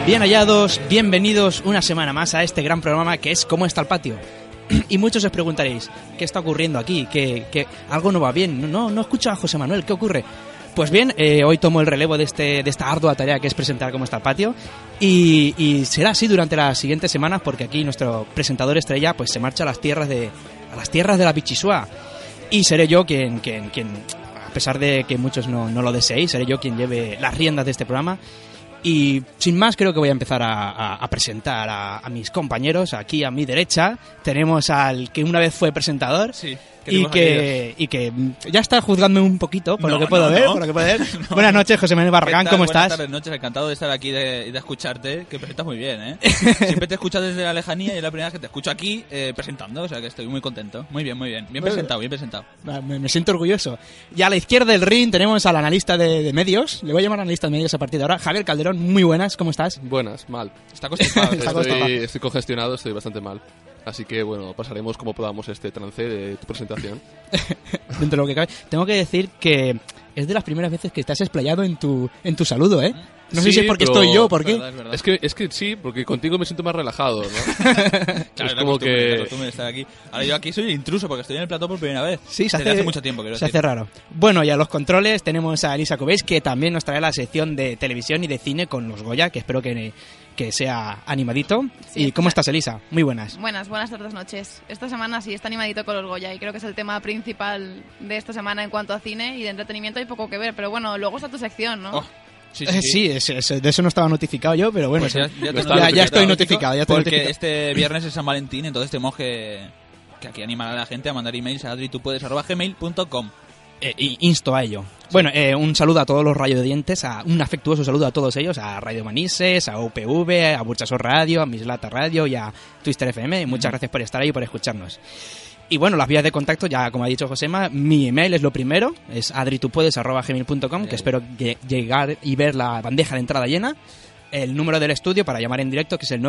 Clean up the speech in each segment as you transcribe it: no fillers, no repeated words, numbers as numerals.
Bien hallados, bienvenidos una semana más a este gran programa que es ¿Cómo está el patio? Y muchos os preguntaréis, ¿qué está ocurriendo aquí? ¿Que algo no va bien? No escucho a José Manuel, ¿qué ocurre? Pues bien, hoy tomo el relevo de esta ardua tarea que es presentar Cómo está el patio y será así durante las siguientes semanas porque aquí nuestro presentador estrella pues se marcha a las tierras de la Bichisúa y seré yo quien a pesar de que muchos no lo deseéis, seré yo quien lleve las riendas de este programa. Y sin más creo que voy a empezar a presentar a mis compañeros. Aquí a mi derecha tenemos al que una vez fue presentador, sí, y que ya está juzgándome un poquito por lo que puedo ver. No. Buenas noches, José Manuel Barragán, ¿cómo estás? Buenas tardes, noches, encantado de estar aquí y de escucharte, que presentas muy bien, ¿eh? Siempre te he escuchado desde la lejanía y es la primera vez que te escucho aquí presentando, o sea que estoy muy contento. Muy bien. Bien presentado. Me siento orgulloso. Y a la izquierda del ring tenemos al analista de medios, le voy a llamar analista de medios a partir de ahora, Javier Calderón. Muy buenas, ¿cómo estás? Buenas, mal. Está constipado. Estoy congestionado, estoy bastante mal. Así que, bueno, pasaremos como podamos este trance de tu presentación. Dentro de lo que cabe. Tengo que decir que es de las primeras veces que estás explayado en tu saludo, ¿eh? No sé si es porque estoy yo, ¿por qué? Es verdad. Es que sí, porque contigo me siento más relajado, ¿no? Claro, es como la costumbre de estar aquí. Ahora yo aquí soy el intruso porque estoy en el plató por primera vez. Sí, Desde hace mucho tiempo, se hace raro. Bueno, y a los controles tenemos a Elisa Cubéis, que también nos trae la sección de televisión y de cine con los Goya, que espero que sea animadito. Sí, ¿y cómo estás, Elisa? Muy buenas. Buenas tardes, noches. Esta semana sí está animadito con los Goya y creo que es el tema principal de esta semana en cuanto a cine y de entretenimiento hay poco que ver, pero bueno, luego está tu sección, ¿no? Oh. Sí, de eso no estaba notificado yo, pero bueno, pues ya estoy notificado. Porque este viernes es San Valentín, entonces tenemos que aquí animar a la gente a mandar emails a adritupuedes@gmail.com. Insto a ello. Sí. Bueno, un saludo a todos los radiodientes, un afectuoso saludo a todos ellos, a Radio Manises, a UPV, a Burchasor Radio, a Mislata Radio y a Twister FM. Muchas gracias por estar ahí y por escucharnos. Y bueno, las vías de contacto, ya como ha dicho Josema, mi email es lo primero, es adritupuedes@gmail.com, que espero llegar y ver la bandeja de entrada llena. El número del estudio para llamar en directo, que es el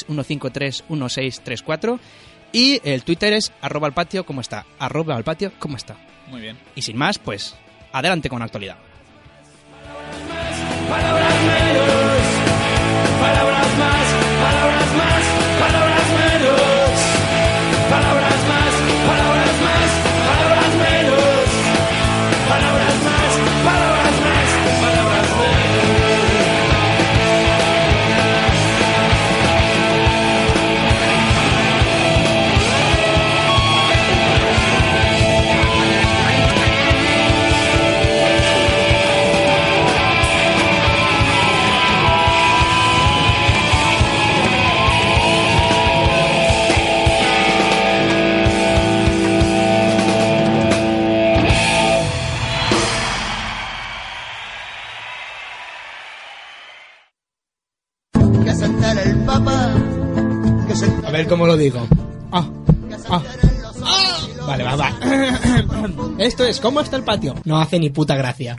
96-153-1634. Y el Twitter es @alpatio, ¿cómo está? @alpatio, ¿cómo está? Muy bien. Y sin más, pues, adelante con la actualidad. Palabras menos, palabras más, palabras más, palabras menos, palabras más, palabras más, palabras menos, palabras más, palabras más, palabras A ver cómo lo digo. Vale, va. Esto es ¿Cómo está el patio? No hace ni puta gracia.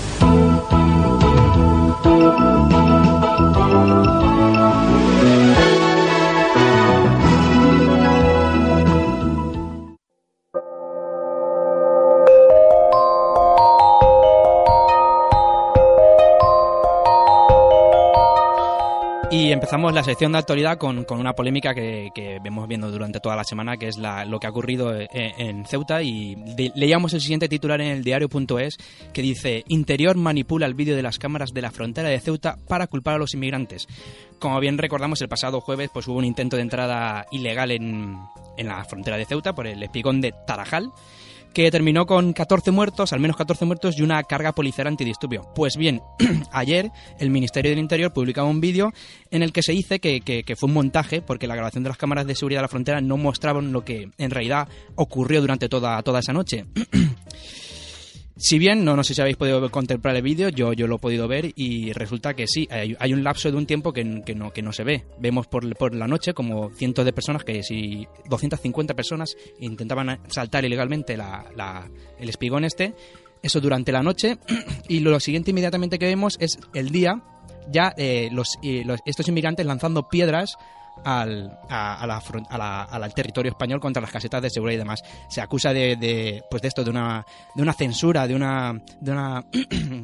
Y empezamos la sección de actualidad con una polémica que vemos viendo durante toda la semana, que es lo que ha ocurrido en Ceuta. Y leíamos el siguiente titular en el diario.es que dice: Interior manipula el vídeo de las cámaras de la frontera de Ceuta para culpar a los inmigrantes. Como bien recordamos, el pasado jueves pues hubo un intento de entrada ilegal en la frontera de Ceuta por el espigón de Tarajal, que terminó con 14 muertos, al menos 14 muertos, y una carga policial antidisturbio. Pues bien, ayer el Ministerio del Interior publicaba un vídeo en el que se dice que fue un montaje, porque la grabación de las cámaras de seguridad de la frontera no mostraban lo que en realidad ocurrió durante toda esa noche. Si bien, no sé si habéis podido contemplar el vídeo, yo lo he podido ver y resulta que sí, hay un lapso de un tiempo que no se ve. Vemos por la noche como cientos de personas, 250 personas intentaban saltar ilegalmente el espigón eso durante la noche, y lo siguiente inmediatamente que vemos es el día, ya estos inmigrantes lanzando piedras al territorio español contra las casetas de seguridad y demás. Se acusa de una censura, de una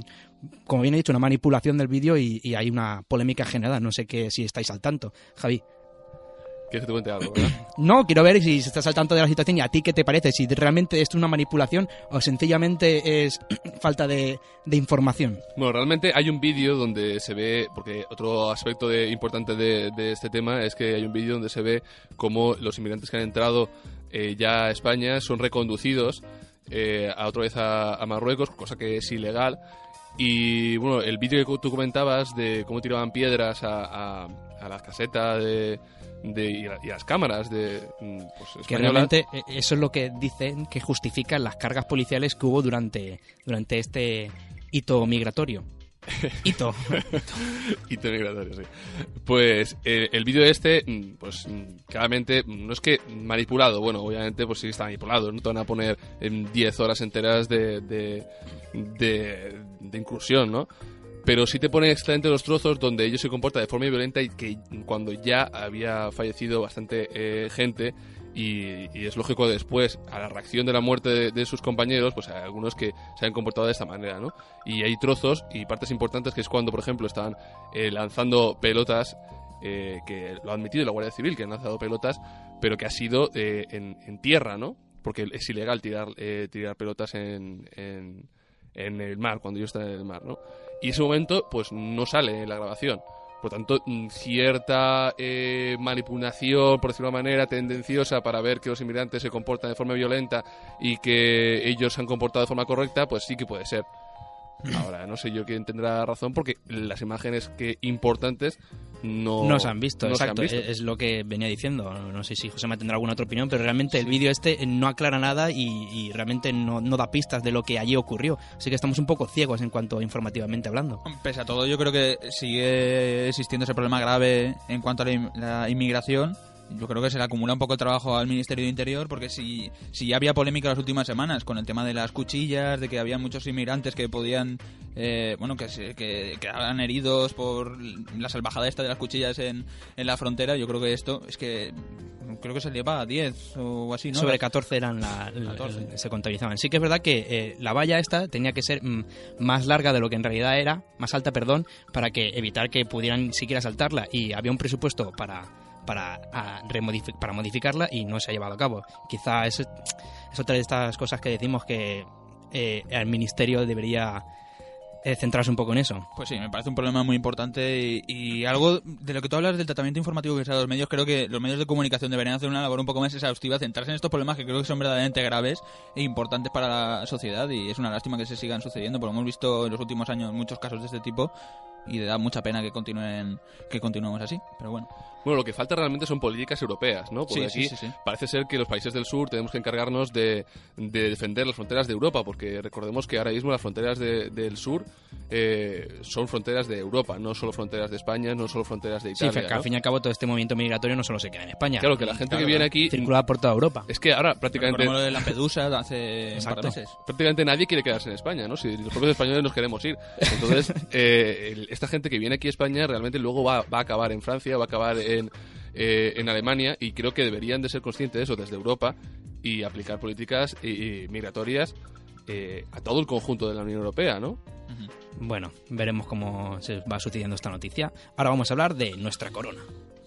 como bien he dicho, una manipulación del vídeo y hay una polémica generada. No sé si estáis al tanto, Javi. ¿Quieres que te cuente algo, verdad? No, quiero ver si estás al tanto de la situación y a ti qué te parece, si realmente esto es una manipulación o sencillamente es falta de información. Bueno, realmente hay un vídeo donde se ve, porque otro aspecto importante de este tema es que hay un vídeo donde se ve cómo los inmigrantes que han entrado ya a España son reconducidos otra vez a Marruecos, cosa que es ilegal. Y bueno, el vídeo que tú comentabas de cómo tiraban piedras a las casetas y a las cámaras de pues, que realmente eso es lo que dicen que justifican las cargas policiales que hubo durante este hito migratorio. Hito migratorio, sí. Pues el vídeo pues claramente no es que manipulado, bueno, obviamente pues sí está manipulado, no te van a poner 10 horas enteras de incursión, ¿no? Pero sí te pone excelente los trozos donde ellos se comportan de forma violenta y que cuando ya había fallecido bastante gente y es lógico después, a la reacción de la muerte de sus compañeros, pues hay algunos que se han comportado de esta manera, ¿no? Y hay trozos y partes importantes que es cuando, por ejemplo, estaban lanzando pelotas, que lo ha admitido la Guardia Civil, que han lanzado pelotas, pero que ha sido en tierra, ¿no? Porque es ilegal tirar pelotas en el mar, cuando ellos están en el mar, ¿no? Y ese momento, pues, no sale en la grabación. Por tanto, cierta manipulación, por decirlo de una manera, tendenciosa para ver que los inmigrantes se comportan de forma violenta y que ellos se han comportado de forma correcta, pues sí que puede ser. Ahora, no sé yo quién tendrá razón, porque las imágenes importantes no se han visto. Exacto, es lo que venía diciendo. No sé si José me tendrá alguna otra opinión, pero realmente el vídeo no aclara nada y realmente no da pistas de lo que allí ocurrió. Así que estamos un poco ciegos en cuanto informativamente hablando. Pese a todo, yo creo que sigue existiendo ese problema grave en cuanto a la inmigración. Yo creo que se le acumula un poco el trabajo al Ministerio de Interior, porque si ya había polémica las últimas semanas con el tema de las cuchillas, de que había muchos inmigrantes que podían, que quedaban heridos por la salvajada esta de las cuchillas en la frontera, yo creo que esto es que creo que se lleva a 10 o así, ¿no? Sobre 14 eran se contabilizaban. Sí que es verdad que la valla esta tenía que ser más larga de lo que en realidad era, más alta, perdón, para que evitar que pudieran siquiera saltarla, y había un presupuesto para modificarla y no se ha llevado a cabo. Quizá es otra de estas cosas que decimos que el Ministerio debería centrarse un poco en eso. Pues sí, me parece un problema muy importante y algo de lo que tú hablas del tratamiento informativo que se da a los medios. Creo que los medios de comunicación deberían hacer una labor un poco más exhaustiva, centrarse en estos problemas que creo que son verdaderamente graves e importantes para la sociedad, y es una lástima que se sigan sucediendo, porque hemos visto en los últimos años muchos casos de este tipo y da mucha pena que continuemos así, pero bueno. Bueno, lo que falta realmente son políticas europeas, ¿no? Porque sí. Parece ser que los países del sur tenemos que encargarnos de defender las fronteras de Europa, porque recordemos que ahora mismo las fronteras del sur son fronteras de Europa, no solo fronteras de España, no solo fronteras de Italia. Sí, que al fin y al cabo todo este movimiento migratorio no solo se queda en España. Claro, que la gente que viene aquí circula por toda Europa. Es que ahora prácticamente... Como lo de Lampedusa hace un par de meses. Prácticamente nadie quiere quedarse en España, ¿no? Si los propios españoles nos queremos ir. Entonces, esta gente que viene aquí a España realmente luego va a acabar en Francia, va a acabar en Alemania, y creo que deberían de ser conscientes de eso desde Europa y aplicar políticas migratorias a todo el conjunto de la Unión Europea, ¿no? Bueno, veremos cómo se va sucediendo esta noticia. Ahora vamos a hablar de nuestra corona.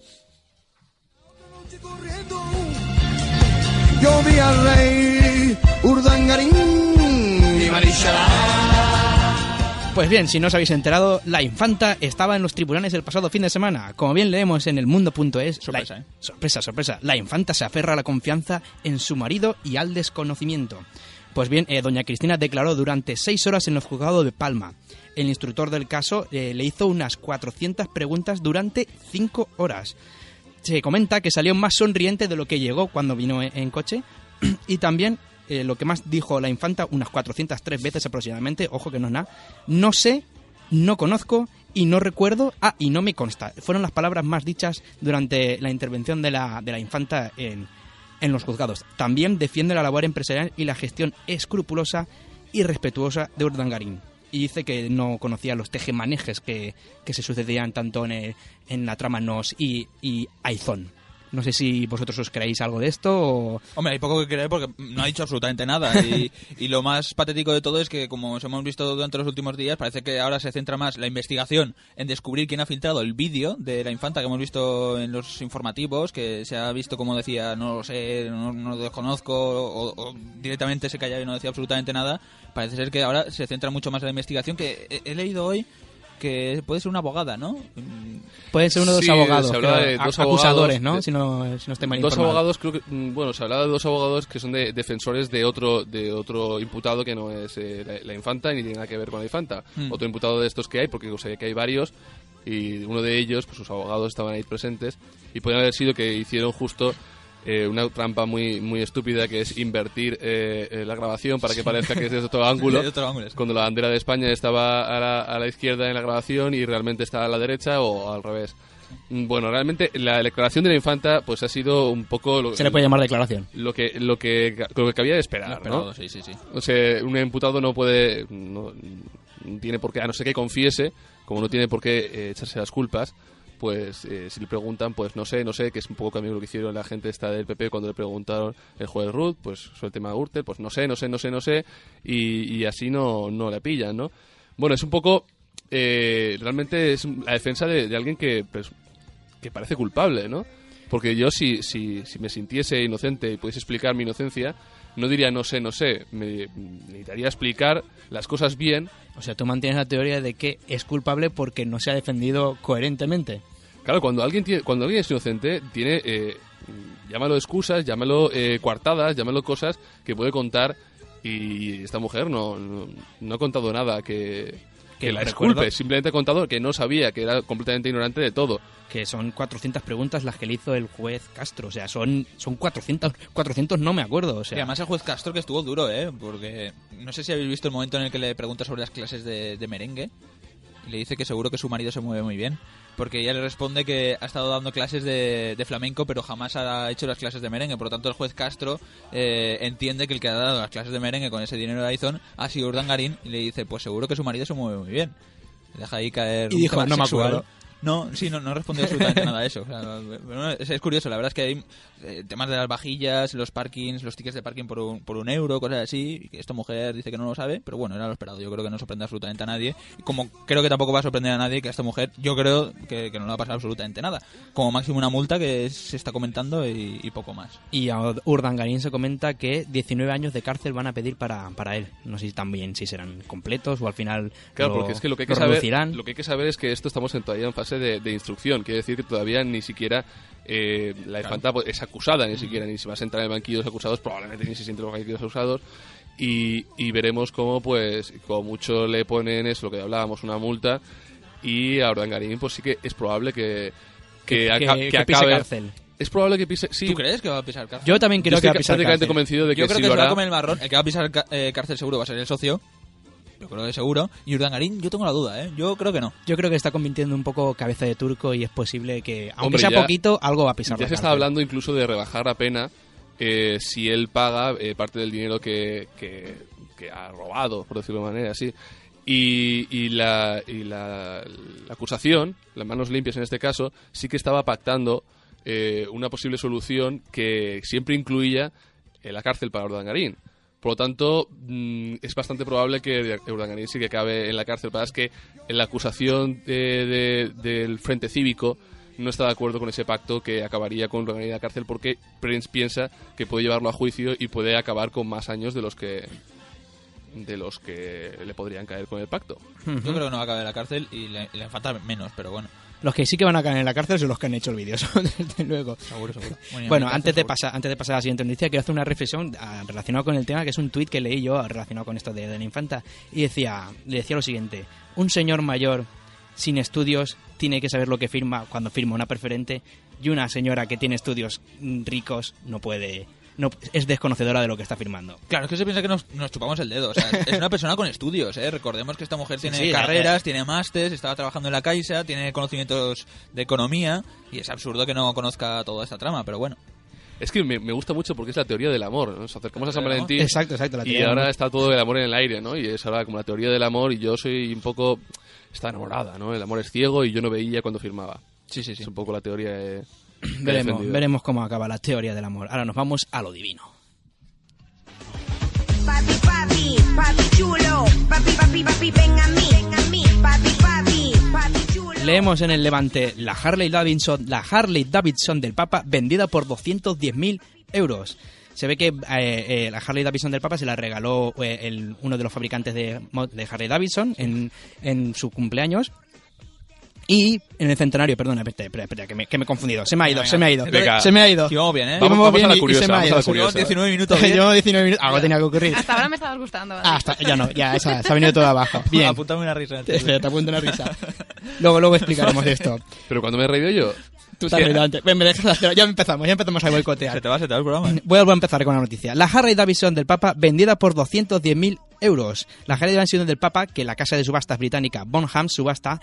Yo vi al rey Urdangarín y Marishalá. Pues bien, si no os habéis enterado, la infanta estaba en los tribunales el pasado fin de semana. Como bien leemos en elmundo.es... Sorpresa, Sorpresa. La infanta se aferra a la confianza en su marido y al desconocimiento. Pues bien, doña Cristina declaró durante 6 horas en el juzgado de Palma. El instructor del caso le hizo unas 400 preguntas durante 5 horas. Se comenta que salió más sonriente de lo que llegó cuando vino en coche, y también... lo que más dijo la infanta, unas 403 veces aproximadamente, ojo que no es nada: no sé, no conozco y no recuerdo, y no me consta. Fueron las palabras más dichas durante la intervención de la infanta en los juzgados. También defiende la labor empresarial y la gestión escrupulosa y respetuosa de Urdangarín. Y dice que no conocía los tejemanejes que se sucedían tanto en la trama Nos y Aizón. No sé si vosotros os creéis algo de esto o... Hombre, hay poco que creer porque no ha dicho absolutamente nada. Y lo más patético de todo es que, como os hemos visto durante los últimos días, parece que ahora se centra más la investigación en descubrir quién ha filtrado el vídeo de la infanta que hemos visto en los informativos, que se ha visto como decía, no lo sé, no lo desconozco, o directamente se callaba y no decía absolutamente nada. Parece ser que ahora se centra mucho más en la investigación, que he leído hoy que puede ser una abogada, ¿no? Pueden ser uno de los Sí, abogados, se hablaba creo, de dos acusadores, abogados, ¿no? Si no estoy mal Dos informado. abogados, creo que, bueno, se hablaba de dos abogados que son defensores de otro imputado que no es la infanta, ni tiene nada que ver con la infanta. Otro imputado de estos que hay, porque sé que hay varios, y uno de ellos, pues sus abogados estaban ahí presentes, y podrían haber sido que hicieron justo una trampa muy muy estúpida, que es invertir la grabación para que parezca que es desde otro ángulo, cuando la bandera de España estaba a la izquierda en la grabación y realmente está a la derecha, o al revés. Bueno, realmente la declaración de la infanta pues ha sido un poco Se le puede llamar declaración. lo que cabía de esperar, ¿no? Sí. O sea, un imputado no tiene por qué, a no ser que confiese, como no tiene por qué echarse las culpas, pues si le preguntan, pues no sé, que es un poco también lo que hicieron la gente esta del PP cuando le preguntaron el juez Ruth, pues sobre el tema de Gürtel, pues no sé, y así no la pillan, ¿no? Bueno, es un poco, realmente es la defensa de alguien que parece culpable, ¿no? Porque yo si me sintiese inocente y pudiese explicar mi inocencia, no diría no sé, me necesitaría explicar las cosas bien. O sea, tú mantienes la teoría de que es culpable porque no se ha defendido coherentemente. Claro, cuando alguien es inocente, tiene, llámalo excusas, llámalo coartadas, llámalo cosas que puede contar, y esta mujer no ha contado nada que la exculpe, simplemente ha contado que no sabía, que era completamente ignorante de todo. Que son 400 preguntas las que le hizo el juez Castro, o sea, son 400 no me acuerdo, o sea... Y además el juez Castro que estuvo duro, porque no sé si habéis visto el momento en el que le pregunta sobre las clases de merengue, y le dice que seguro que su marido se mueve muy bien, porque ella le responde que ha estado dando clases de flamenco, pero jamás ha hecho las clases de merengue. Por lo tanto, el juez Castro entiende que el que ha dado las clases de merengue con ese dinero de Aizón ha sido Urdangarín, y le dice, pues seguro que su marido se mueve muy bien. Le deja ahí caer... Y dijo, no me acuerdo. No respondió absolutamente nada a eso. O sea, bueno, es curioso, la verdad es que hay temas de las vajillas, los parkings, los tickets de parking por un euro, cosas así, y que esta mujer dice que no lo sabe, pero bueno, era lo esperado. Yo creo que no sorprende absolutamente a nadie, y como creo que tampoco va a sorprender a nadie que a esta mujer, yo creo que no le va a pasar absolutamente nada. Como máximo una multa que se está comentando y poco más. Y a Urdangarín se comenta que 19 años de cárcel van a pedir para él. No sé si serán completos o al final claro, porque es que lo que hay que saber es que esto estamos todavía en fase de instrucción. Quiere decir que todavía ni siquiera la infanta es acusada, ni siquiera, ni si va a entrar en el banquillo de los acusados, probablemente ni se siente en el banquillo de los acusados, y veremos cómo, pues, como mucho le ponen eso, lo que hablábamos, una multa, y a Urdangarín, pues sí que es probable que pise acabe cárcel. Es probable que pise... Sí. ¿Tú crees que va a pisar cárcel? Yo también creo que va a pisar prácticamente cárcel. convencido de que yo creo sí que lo se va a hará. comer el marrón. El que va a pisar cárcel seguro va a ser el socio. Yo creo que seguro. Y Urdangarín, yo tengo la duda, ¿eh? Yo creo que no. Yo creo que está convirtiendo un poco cabeza de turco y es posible que, aunque Hombre, sea ya, poquito, algo va a pisar Ya la se cárcel. está hablando incluso de rebajar la pena si él paga parte del dinero que ha robado, por decirlo de manera así. Y la acusación, las manos limpias en este caso, sí que estaba pactando una posible solución que siempre incluía la cárcel para Urdangarín. Por lo tanto, es bastante probable que Urdangarín sí que acabe en la cárcel. Para es que la acusación del Frente Cívico no está de acuerdo con ese pacto que acabaría con Urdangarín en la cárcel, porque Prince piensa que puede llevarlo a juicio y puede acabar con más años de los que le podrían caer con el pacto. Yo creo que no va a acabar en la cárcel y le falta menos, pero bueno. Los que sí que van a caer en la cárcel son los que han hecho el vídeo, desde luego. Seguro. Bueno, antes de pasar a la siguiente noticia, quiero hacer una reflexión relacionada con el tema, que es un tuit que leí yo relacionado con esto de la infanta, y le decía lo siguiente: un señor mayor sin estudios tiene que saber lo que firma cuando firma una preferente, y una señora que tiene estudios ricos no es desconocedora de lo que está firmando. Claro, es que se piensa que nos chupamos el dedo. O sea, es una persona con estudios, ¿eh? Recordemos que esta mujer tiene Sí, carreras, tiene másters, estaba trabajando en la Caixa, tiene conocimientos de economía, y es absurdo que no conozca toda esta trama, pero bueno. Es que me gusta mucho porque es la teoría del amor. Nos acercamos a San Valentín. Exacto, la y teoría del ahora amor. está todo el amor en el aire, ¿no? Y es ahora como la teoría del amor, y yo soy un poco... Está enamorada, ¿no? El amor es ciego y yo no veía cuando firmaba. Sí. Es un poco la teoría veremos cómo acaba la teoría del amor. Ahora nos vamos a lo divino. Papi, papi, papi chulo, papi, papi, papi, ven a mí, papi, papi, papi chulo. Leemos en el Levante la Harley Davidson del Papa vendida por 210.000 euros. Se ve que la Harley Davidson del Papa se la regaló uno de los fabricantes de Harley Davidson en su cumpleaños. Y en el centenario, perdona, espera, que me he confundido. Se me ha ido. Venga. Se me ha ido. Llevamos bien, ¿eh? Vamos bien a la y curiosa. se me ha ido. Vamos a la curiosa. 19 minutos bien. Llevo 19 minutos. Algo tenía que ocurrir. Hasta ahora me estabas gustando. ¿Vale? Ya no, ya se ha venido todo abajo. Bien. Apúntame una risa. Espera, te apunto una risa. Luego explicaremos esto. Pero cuando me he reído yo... Tú estás reído antes. Me dejas hacer. Ya empezamos a boicotear. Se te va el programa. Voy a empezar con la noticia. La Harley Davidson del Papa vendida por 210.000 euros. La Harley Davidson del Papa, que la casa de subastas británica Bonham Subasta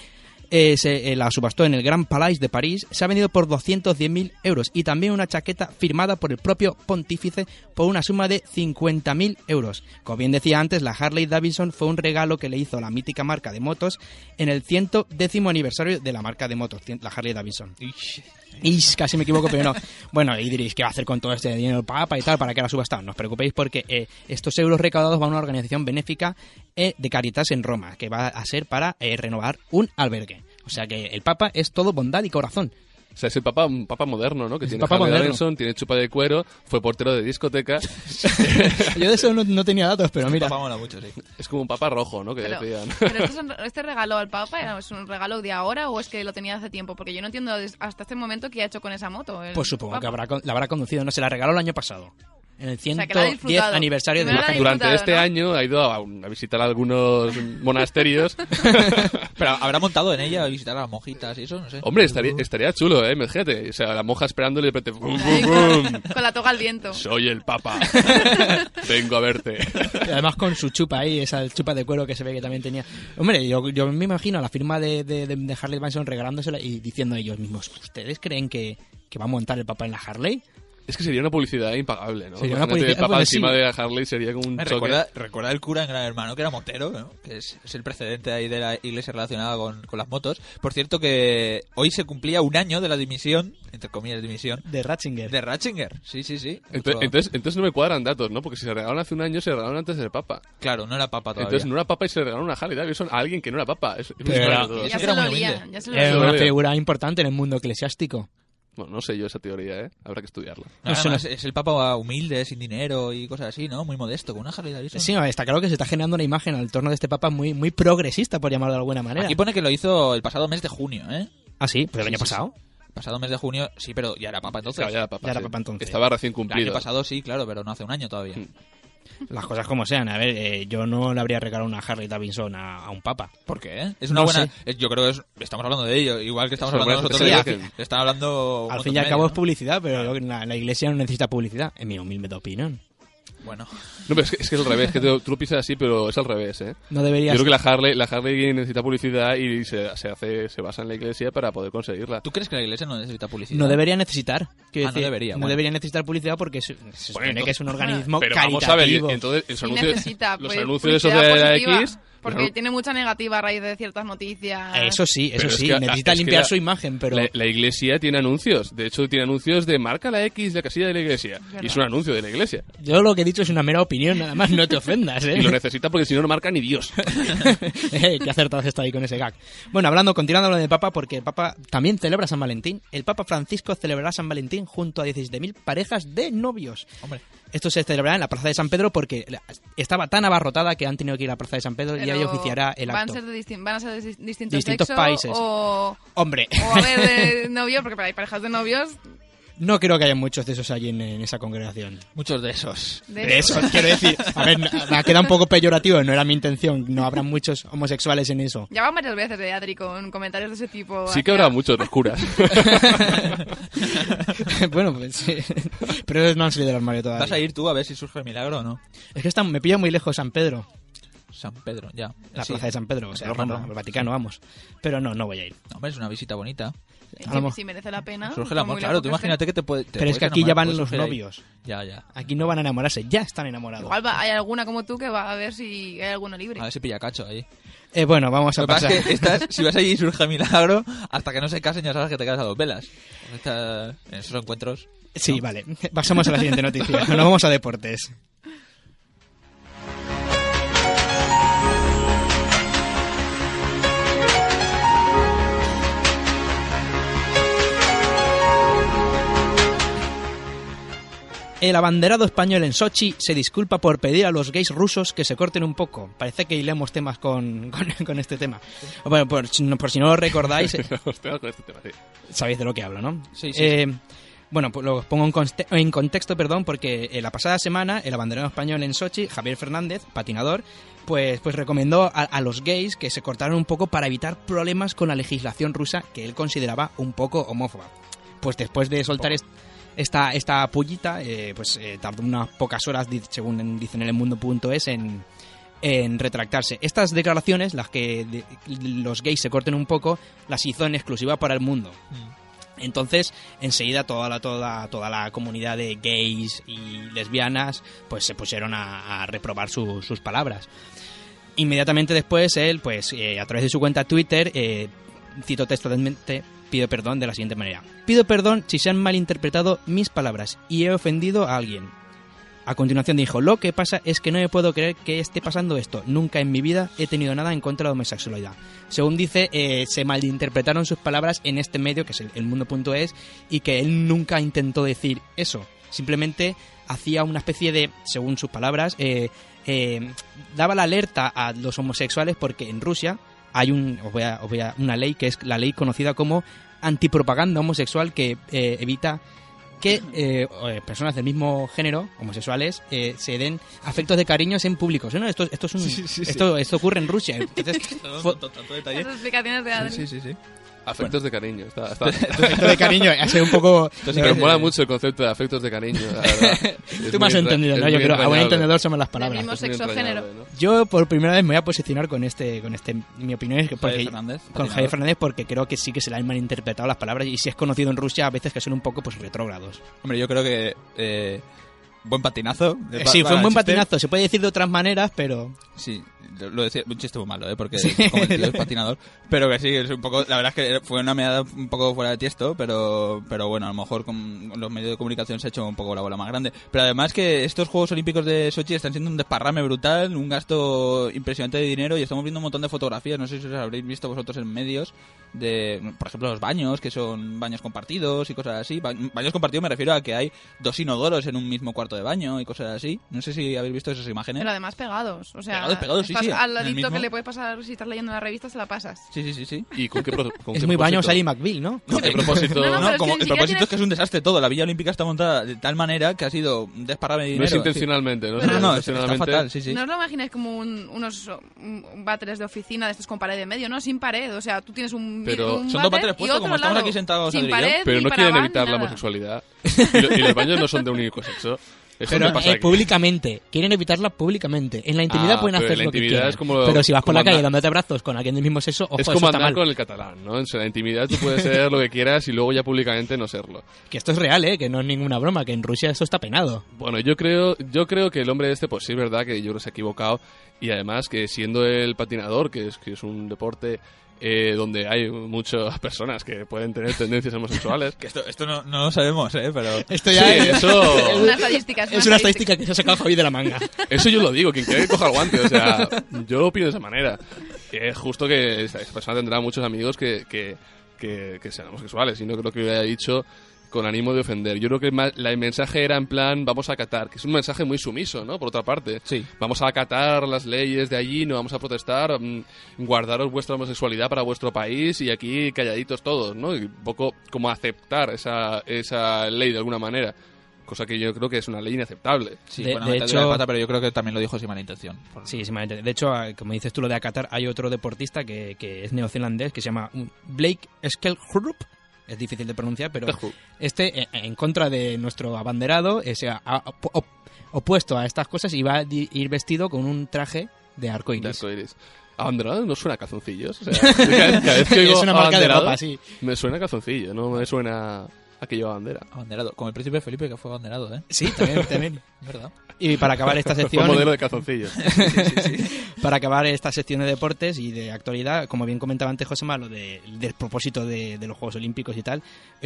la subastó en el Grand Palais de París, se ha vendido por 210.000 euros. Y también una chaqueta firmada por el propio pontífice por una suma de 50.000 euros. Como bien decía antes, la Harley Davidson fue un regalo que le hizo la mítica marca de motos en el 110º aniversario de la marca de motos, la Harley Davidson. Casi me equivoco, pero no. Bueno, y diréis, ¿qué va a hacer con todo este dinero el Papa y tal? ¿Para qué la subasta? No os preocupéis porque estos euros recaudados van a una organización benéfica de Caritas en Roma, que va a ser para renovar un albergue. O sea que el Papa es todo bondad y corazón. O sea, es un papa moderno, ¿no? Que tiene papa Harley moderno. Davidson, tiene chupa de cuero, fue portero de discoteca. Yo de eso no tenía datos, pero mira. Papá mola mucho, sí. Es como un papa rojo, ¿no? Que decían. Pero este regalo al Papa, ¿es un regalo de ahora o es que lo tenía hace tiempo? Porque yo no entiendo hasta este momento qué ha hecho con esa moto. Pues supongo Papa. que la habrá conducido. No, se la regaló el año pasado. En el que la ha 110 disfrutado. aniversario de Primero la la Durante disfrutado, este ¿no? año ha ido a visitar algunos monasterios. Pero habrá montado en ella a visitar a las monjitas y eso, no sé. Hombre, estaría chulo, imagínate. O sea, la monja esperándole y de repente... ¡bum, Ahí bum, bum! con la toga al viento. Soy el papa. Vengo a verte. Y además con su chupa ahí, esa chupa de cuero que se ve que también tenía. Hombre, yo me imagino la firma de Harley Davidson regalándosela y diciendo a ellos mismos, ¿ustedes creen que va a montar el Papa en la Harley? Es que sería una publicidad impagable, ¿no? Sería una Imagínate, publicidad, el papa bueno, encima sí. de Harley sería como un Me choque. recuerda el cura en Gran Hermano, que era motero, ¿no? Que es el precedente ahí de la iglesia relacionada con las motos. Por cierto que hoy se cumplía un año de la dimisión, entre comillas dimisión, De Ratzinger. de Ratzinger. Sí. Entonces no me cuadran datos, ¿no? Porque si se regalaron hace un año, se regalaron antes del papa. Claro, no era papa todavía. Entonces no era papa y se regalaron una Harley Davidson a alguien que no era papa. Es muy Pero extraño todo. Ya Eso se era lo muy olía, humilde. ya se lo Es olía. una figura importante en el mundo eclesiástico. Bueno, no sé yo esa teoría, ¿eh? Habrá que estudiarla. No, Eso además, es el papa humilde, sin dinero y cosas así, ¿no? Muy modesto, con una Harley Davidson. Sí, está claro que se está generando una imagen al torno de este Papa muy, muy progresista, por llamarlo de alguna manera. Aquí pone que lo hizo el pasado mes de junio, ¿eh? Ah, sí, pero el año Sí, pasado. Pasado mes de junio, sí, pero ya era papa entonces. Claro, ya era papa. Ya era sí. papa entonces. Estaba recién El cumplido. año pasado sí, claro, pero no hace un año todavía. Las cosas como sean. A ver, yo no le habría regalado una Harley Davidson a un Papa. ¿Por qué? Es una No buena... sé. Yo creo que estamos hablando de ello, igual que estamos Son hablando buenas nosotros. noticias que- Están hablando... un Al montón fin y de al cabo medios, es publicidad, pero la iglesia no necesita publicidad, en mi humilde opinión. ¿no? Bueno, No, pero es que es al revés, que tú lo piensas así, pero es al revés, ¿eh? No debería Yo creo que la Harley necesita publicidad y se basa en la iglesia para poder conseguirla. ¿tú crees que la iglesia no necesita publicidad? No debería necesitar. Quiero Ah, no decir, debería, no bueno. debería necesitar publicidad porque se supone que es un organismo Pero caritativo. vamos a ver, entonces los Sí anuncios, necesita, los pues, anuncios esos publicidad de la positiva, X... Porque los anu- tiene mucha negativa a raíz de ciertas noticias. Eso sí, Pero es que, necesita es que limpiar la- su imagen, pero... La iglesia tiene anuncios. De hecho, tiene anuncios de marca la X, la casilla de la iglesia. Y es un anuncio de la iglesia. Yo lo que he dicho es una mera opinión, nada más, no te ofendas, ¿eh? Y lo necesita porque si no, no marca ni Dios. Qué acertado está ahí con ese gag. Bueno, continuando hablando de Papa, porque el Papa también celebra San Valentín. El Papa Francisco celebrará San Valentín junto a 17.000 parejas de novios. Hombre. Esto se celebrará en la Plaza de San Pedro porque estaba tan abarrotada que han tenido que ir a la Plaza de San Pedro y ahí Pero oficiará el acto. van a ser de distintos Distintos sexos países. o Hombre, a ver de novios, porque hay parejas de novios no creo que haya muchos de esos allí en esa congregación. Muchos de esos. De eso, quiero decir. A ver, me queda un poco peyorativo, no era mi intención. No habrá muchos homosexuales en eso. Ya van varias veces de Adri con comentarios de ese tipo. Sí que habrá muchos los curas. Bueno, pues sí. Pero no han salido del armario todavía. ¿Vas a ir tú a ver si surge el milagro o no? Es que me pilla muy lejos San Pedro. San Pedro, ya. La Sí. plaza de San Pedro, o sea, Roma. Roma, el Vaticano, vamos. Pero no voy a ir. No, hombre, es una visita bonita. Si merece la pena. Surge por el amor, muy claro. lejos Tú que imagínate que te puede. Pero es que aquí ya van los novios. novios. Ya. Aquí no van a enamorarse, ya están enamorados. Igual hay alguna como tú que va a ver si hay alguno libre. A ver si pilla cacho ahí. Bueno, vamos a Lo que pasa pasar. es que estas, si vas allí y surge milagro, hasta que no se casen ya sabes que te quedas a 2 velas. En esos encuentros... Sí, vale. Pasamos a la siguiente noticia. Nos vamos a deportes. El abanderado español en Sochi se disculpa por pedir a los gays rusos que se corten un poco. Parece que hilemos temas con este tema. Bueno, por si no lo recordáis, Hostia, con este tema, sí. sabéis de lo que hablo, ¿no? Sí. Bueno, pues lo pongo en contexto, porque la pasada semana el abanderado español en Sochi, Javier Fernández, patinador, pues recomendó a los gays que se cortaran un poco para evitar problemas con la legislación rusa que él consideraba un poco homófoba. Pues después de soltar esta pullita, tardó unas pocas horas, según dicen en elmundo.es, en retractarse. Estas declaraciones, las que los gays se corten un poco, las hizo en exclusiva para El Mundo. Entonces, enseguida toda la comunidad de gays y lesbianas pues se pusieron a reprobar sus palabras. Inmediatamente después, él, a través de su cuenta Twitter, cito textualmente, pido perdón de la siguiente manera. Pido perdón si se han malinterpretado mis palabras y he ofendido a alguien. A continuación dijo, lo que pasa es que no me puedo creer que esté pasando esto. Nunca en mi vida he tenido nada en contra de la homosexualidad. Según dice, se malinterpretaron sus palabras en este medio, que es elmundo.es, y que él nunca intentó decir eso. Simplemente hacía una especie de, según sus palabras, daba la alerta a los homosexuales porque en Rusia hay una ley que es la ley conocida como antipropaganda homosexual que evita que personas del mismo género, homosexuales, se den afectos de cariños en público. ¿No? Esto ocurre en Rusia. Entonces, Las explicaciones de Adri. Sí. Afectos de cariño. Está. afecto de cariño ha sido un poco... Me mola mucho el concepto de afectos de cariño. La verdad. Tú me has entendido, ¿no? Yo creo que a buen entendedor somos las palabras. Del mismo Es muy sexo entrañable, género. ¿no? Yo por primera vez me voy a posicionar con mi opinión es que Javier Fernández, con patinador. Javier Fernández, porque creo que sí que se le han malinterpretado las palabras y si es conocido en Rusia a veces que son un poco retrógrados. Hombre, yo creo que... buen patinazo. Sí, fue un buen chiste. patinazo, se puede decir de otras maneras, pero... Sí, lo decía, un chiste muy malo, porque como el tío es patinador, pero que sí, es un poco, la verdad es que fue una meada un poco fuera de tiesto, pero bueno, a lo mejor con los medios de comunicación se ha hecho un poco la bola más grande. Pero además que estos Juegos Olímpicos de Sochi están siendo un desparrame brutal, un gasto impresionante de dinero y estamos viendo un montón de fotografías, no sé si os habréis visto vosotros en medios, de, por ejemplo, los baños, que son baños compartidos y cosas así. Baños compartidos me refiero a que hay 2 inodoros en un mismo cuarto de baño y cosas así. No sé si habéis visto esas imágenes. Pero además pegados. O sea, Pegados, sí, estás sí, al en el ladito mismo. que le puedes pasar si estás leyendo la revista, se la pasas. Sí. ¿Y con qué con Es qué muy baño propósito? Sally McBeal, ¿no? ¿Con qué propósito? No, pero es Como que ni el siquiera propósito tienes- es que es un desastre todo. La Villa Olímpica está montada de tal manera que ha sido un desparrame de No dinero. es intencionalmente, ¿no? No, Es está fatal, sí. No os lo imagináis como unos váteres de oficina de estos con pared en medio, ¿no? Sin pared. O sea, tú tienes un Pero un son dos váter váteres y puestos, otro como al estamos lado. aquí sentados, Sin Adri y yo. pared, Pero ni no para quieren van, evitar ni la nada. homosexualidad. Y los baños no son de un único sexo. Eso Pero no pasa aquí. públicamente, quieren evitarla públicamente. En la intimidad pueden pero hacer la lo que intimidad quieran. es como Pero si vas por la andar. calle dándote abrazos con alguien del mismo sexo, ojo, Es eso como está andar mal. con el catalán, ¿no? En la intimidad tú puedes ser lo que quieras y luego ya públicamente no serlo. Que esto es real, que no es ninguna broma, que en Rusia eso está penado. Bueno, yo creo que el hombre este, pues sí es verdad que yo creo que se ha equivocado y además que siendo el patinador, que es un deporte donde hay muchas personas que pueden tener tendencias homosexuales. Que esto no lo sabemos, pero... Esto Sí, ya eso, Es una estadística. es una estadística que se ha sacado Javi de la manga. eso yo lo digo, quien quiera que coja el guante, o sea, yo lo opino de esa manera. Es justo que esta persona tendrá muchos amigos que sean homosexuales y no creo que lo haya dicho con ánimo de ofender. Yo creo que el mensaje era en plan, vamos a acatar, que es un mensaje muy sumiso, ¿no? Por otra parte. Sí. Vamos a acatar las leyes de allí, no vamos a protestar, guardaros vuestra homosexualidad para vuestro país y aquí calladitos todos, ¿no? Y un poco como aceptar esa ley de alguna manera. Cosa que yo creo que es una ley inaceptable. Sí, De bueno, hecho- la pata, pero yo creo que también lo dijo sin mala intención. Sí, sí, de hecho, como dices tú lo de acatar, hay otro deportista que es neozelandés que se llama Blake Skelhrup. Es difícil de pronunciar, pero este, en contra de nuestro abanderado, se ha opuesto a estas cosas y va a ir vestido con un traje De arcoiris. De arcoiris. Abanderado no suena a calzoncillos. O sea, cada vez que digo Es una marca de abanderado, ropa, sí. me suena a calzoncillo, no me suena a que lleva bandera. Abanderado. Como el príncipe Felipe, que fue abanderado, ¿eh? Sí, también. Es verdad. Y para acabar esta Fue sección... modelo de calzoncillos. Para acabar esta sección de deportes y de actualidad, como bien comentaba antes Josema, lo del propósito de los Juegos Olímpicos y tal,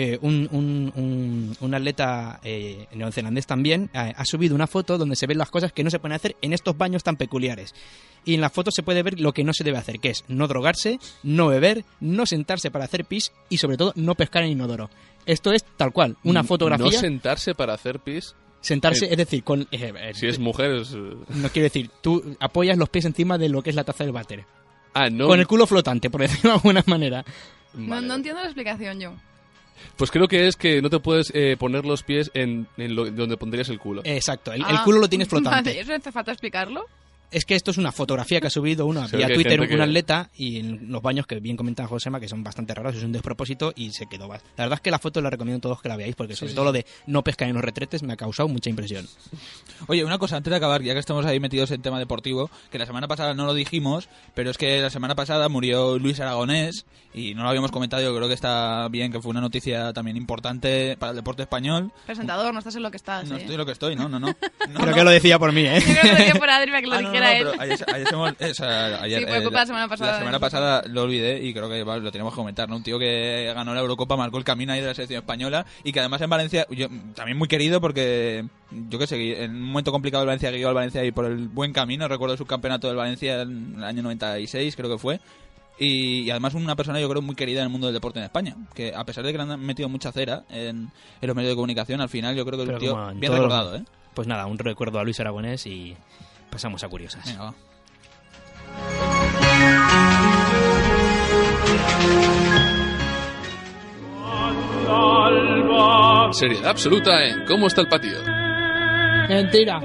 un atleta neozelandés también ha subido una foto donde se ven las cosas que no se pueden hacer en estos baños tan peculiares. Y en la foto se puede ver lo que no se debe hacer, que es no drogarse, no beber, no sentarse para hacer pis y sobre todo no pescar en inodoro. Esto es tal cual, una fotografía... No sentarse para hacer pis. Sentarse, es decir, con... Si es mujer es... No quiero decir, tú apoyas los pies encima de lo que es la taza del váter. No. Con el culo flotante, por decirlo de alguna manera. Vale. No entiendo la explicación yo. Pues creo que es que no te puedes poner los pies en donde pondrías el culo. Exacto, el culo lo tienes flotante. Vale, ¿eso hace falta explicarlo? Es que esto es una fotografía que ha subido Se ve vía que hay Twitter gente un que- atleta y en los baños que bien comentaba Josema que son bastante raros, es un despropósito y se quedó. La verdad es que la foto la recomiendo a todos que la veáis porque sobre todo lo de no pescar en los retretes me ha causado mucha impresión. Oye, una cosa, antes de acabar, ya que estamos ahí metidos en tema deportivo, que la semana pasada no lo dijimos, pero es que la semana pasada murió Luis Aragonés y no lo habíamos comentado, yo creo que está bien, que fue una noticia también importante para el deporte español. Presentador, no estás en lo que estás. No estoy lo que estoy, no. Creo que lo decía por mí, ¿eh? Yo creo que lo decía por Adri para que lo Ah, no, dijera él. pero ayer, Sí, fue culpa la semana pasada. La semana pasada lo olvidé y creo que lo tenemos que comentar, ¿no? Un tío que ganó la Eurocopa, marcó el camino ahí de la selección española y que además en Valencia, también muy querido porque, yo qué sé, en un momento complicado el Valencia guió al Valencia y por el buen camino, recuerdo su campeonato del Valencia en el año 96, creo que fue. Y además una persona yo creo muy querida en el mundo del deporte en España, que a pesar de que le han metido mucha cera en los medios de comunicación, al final yo creo que es un Pero tío como en bien todo lo- recordado, ¿eh? Pues nada, un recuerdo a Luis Aragonés y pasamos a curiosas. Venga, va. Seriedad absoluta en ¿Cómo está el patio? Mentira.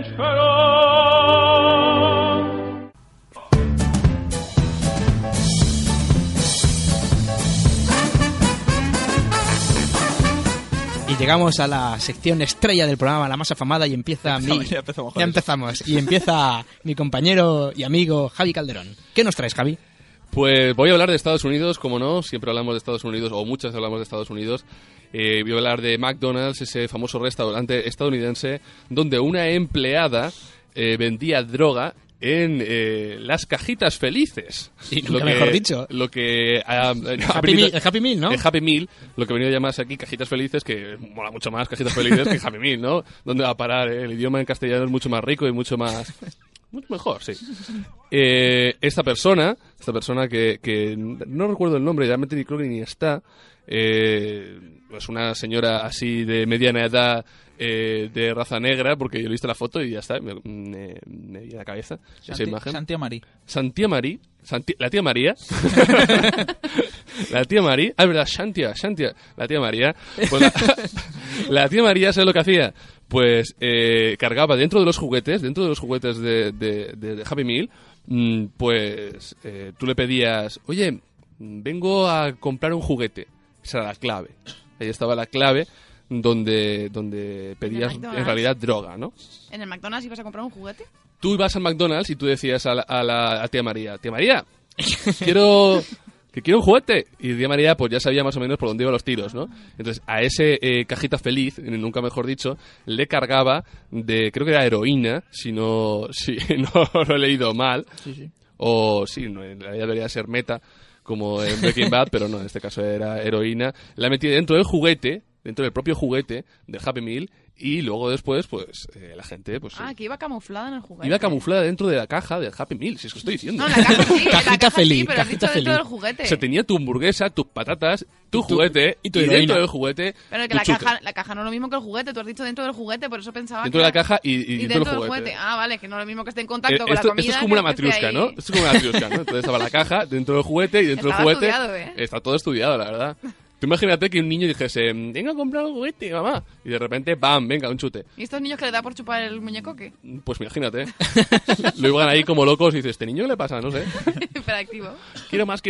Y llegamos a la sección estrella del programa, la más afamada, y empieza Ya empezamos con Ya eso. empezamos. Y empieza mi compañero y amigo Javi Calderón. ¿Qué nos traes, Javi? Pues voy a hablar de Estados Unidos, como no, siempre hablamos de Estados Unidos, o muchas hablamos de Estados Unidos. Voy a hablar de McDonald's, ese famoso restaurante estadounidense, donde una empleada vendía droga en las cajitas felices. Y nunca mejor dicho. Lo que ha El venido- Happy Meal, ¿no? El Happy Meal, lo que ha venido a llamarse aquí cajitas felices, que mola mucho más cajitas felices que Happy Meal, ¿no? ¿Dónde va a parar? El idioma en castellano es mucho más rico y mucho más... mucho mejor, sí. Esta persona que no recuerdo el nombre, realmente creo que ni está, es una señora así de mediana edad, de raza negra, porque yo he visto la foto y ya está, me vi en la cabeza esa imagen. Santi Amarí. La tía María. La tía María. Ah, es verdad, Shantia. La tía María. Pues la tía María, ¿sabes lo que hacía? Pues cargaba dentro de los juguetes de Happy Meal, pues tú le pedías, oye, vengo a comprar un juguete. Esa era la clave. Ahí estaba la clave donde pedías en McDonald's. realidad droga, ¿no? ¿En el McDonald's ibas a comprar un juguete? Tú ibas al McDonald's y tú decías a la tía María, tía María, quiero un juguete. Y tía María pues ya sabía más o menos por dónde iban los tiros, ¿no? Entonces a ese cajita feliz, nunca mejor dicho, le cargaba de, creo que era heroína, si no lo he leído mal. Sí. O sí, no, en realidad debería ser meta, como en Breaking Bad, pero no, en este caso era heroína. La metí dentro del juguete, dentro del propio juguete del Happy Meal, y luego después, pues, la gente, pues... Ah, que iba camuflada en el juguete. iba camuflada dentro de la caja del Happy Meal, si es que estoy diciendo. No, la caja sí, Cajita la caja feliz, sí, pero has cajita dicho dentro feliz. del juguete. O sea, tenía tu hamburguesa, tus patatas, tu Y tu- juguete, y tu dentro heroína. del juguete, Pero que tu chuche. la caja no es lo mismo que el juguete. Tú has dicho dentro del juguete, por eso pensaba Dentro que de la era- caja y dentro del juguete. Ah, vale, que no es lo mismo que esté en contacto con la Esto comida. es como una que esté matriusca, ahí. ¿no? Esto es como una matriusca, ¿no? Entonces estaba la caja dentro del juguete y dentro Estaba del juguete... estudiado, ¿eh? Está todo estudiado, la verdad. Tú imagínate que un niño dijese, venga a comprar un juguete, mamá. Y de repente, ¡pam! Venga, un chute. ¿Y estos niños que le da por chupar el muñeco qué? Pues imagínate. Lo iban ahí como locos y dices, ¿este niño qué le pasa? No sé. Hiperactivo. Quiero más.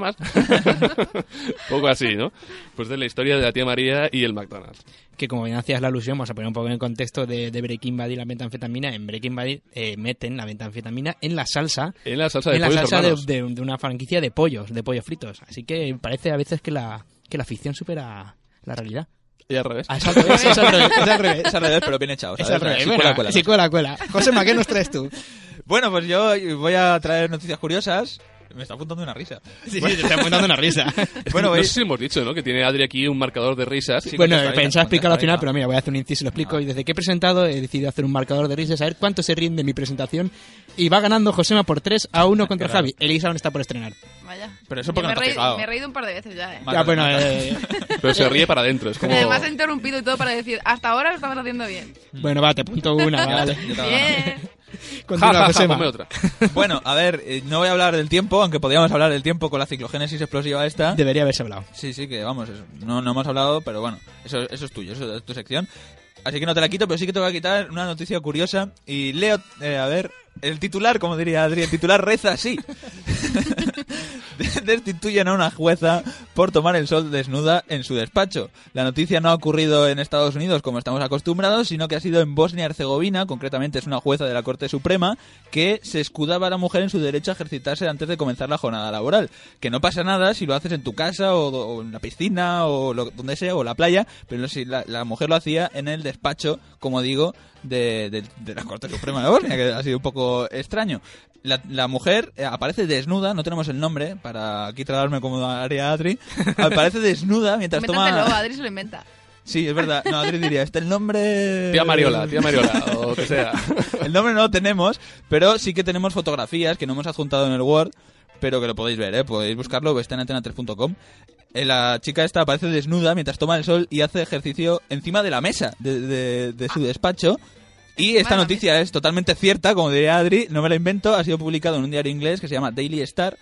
Poco así, ¿no? Pues de la historia de la tía María y el McDonald's. Que como bien hacías la alusión, vamos a poner un poco en el contexto de Breaking Bad y la metanfetamina. En Breaking Bad meten la metanfetamina en la salsa. En la salsa de en la pollos salsa hermanos. de una franquicia de pollos fritos. Así que parece a veces que la ficción supera la realidad. Y al revés. Es al revés, es al revés, es al revés. Es al revés, pero bien echado. Es ¿sabes? al revés. Sí, Bueno, cuela. sí, cuela. Josema, ¿qué nos traes tú? Bueno, pues yo voy a traer noticias curiosas. Me está apuntando una risa. Sí, te estoy apuntando una risa. Bueno, No sé si hemos dicho, ¿no? Que tiene Adri aquí un marcador de risas. Sí, Bueno, contesta, pensaba explicarlo al final, contesta. pero mira, voy a hacer un inciso y lo explico. Y desde que he presentado, he decidido hacer un marcador de risas, a ver cuánto se ríen de mi presentación. Y va ganando Josema por 3-1 contra Claro. Javi. Elisa aún está por estrenar. Vaya. Pero eso Yo porque me no te has fijado. me he reído un par de veces ya, Vale, Ya, bueno, vale. Pero se ríe para adentro. Es como... Además he interrumpido y todo para decir, hasta ahora lo estabas haciendo bien. bueno, va, te punto una, vale. Yo te hago ganas. Bien. Continúa, Josema. ponme otra. Bueno, a ver, no voy a hablar del tiempo, aunque podríamos hablar del tiempo con la ciclogénesis explosiva esta. Debería haberse hablado. Sí, que vamos, no hemos hablado, pero bueno, eso es tuyo, eso es tu sección. Así que no te la quito, pero sí que te voy a quitar una noticia curiosa. Y leo, a ver, el titular, como diría Adri, el titular reza así. Destituyen a una jueza por tomar el sol desnuda en su despacho. La noticia no ha ocurrido en Estados Unidos como estamos acostumbrados, sino que ha sido en Bosnia-Herzegovina, concretamente es una jueza de la Corte Suprema, que se escudaba a la mujer en su derecho a ejercitarse antes de comenzar la jornada laboral. Que no pasa nada si lo haces en tu casa o en la piscina o donde sea, o la playa, pero si la mujer lo hacía en el despacho, como digo, de la Corte Suprema de Bosnia, que ha sido un poco extraño. La mujer aparece desnuda, no tenemos el nombre para aquí tratarme como haría Adri, aparece desnuda mientras Invéntatelo, toma... Adri se lo inventa. Sí, es verdad, no, Adri diría, el nombre... Tía Mariola, o que sea. El nombre no lo tenemos, pero sí que tenemos fotografías que no hemos adjuntado en el Word, pero que lo podéis ver, podéis buscarlo, está en antena3.com. La chica esta aparece desnuda mientras toma el sol y hace ejercicio encima de la mesa de su despacho. Y esta noticia es totalmente cierta, como diría Adri, no me la invento, ha sido publicado en un diario inglés que se llama Daily Star.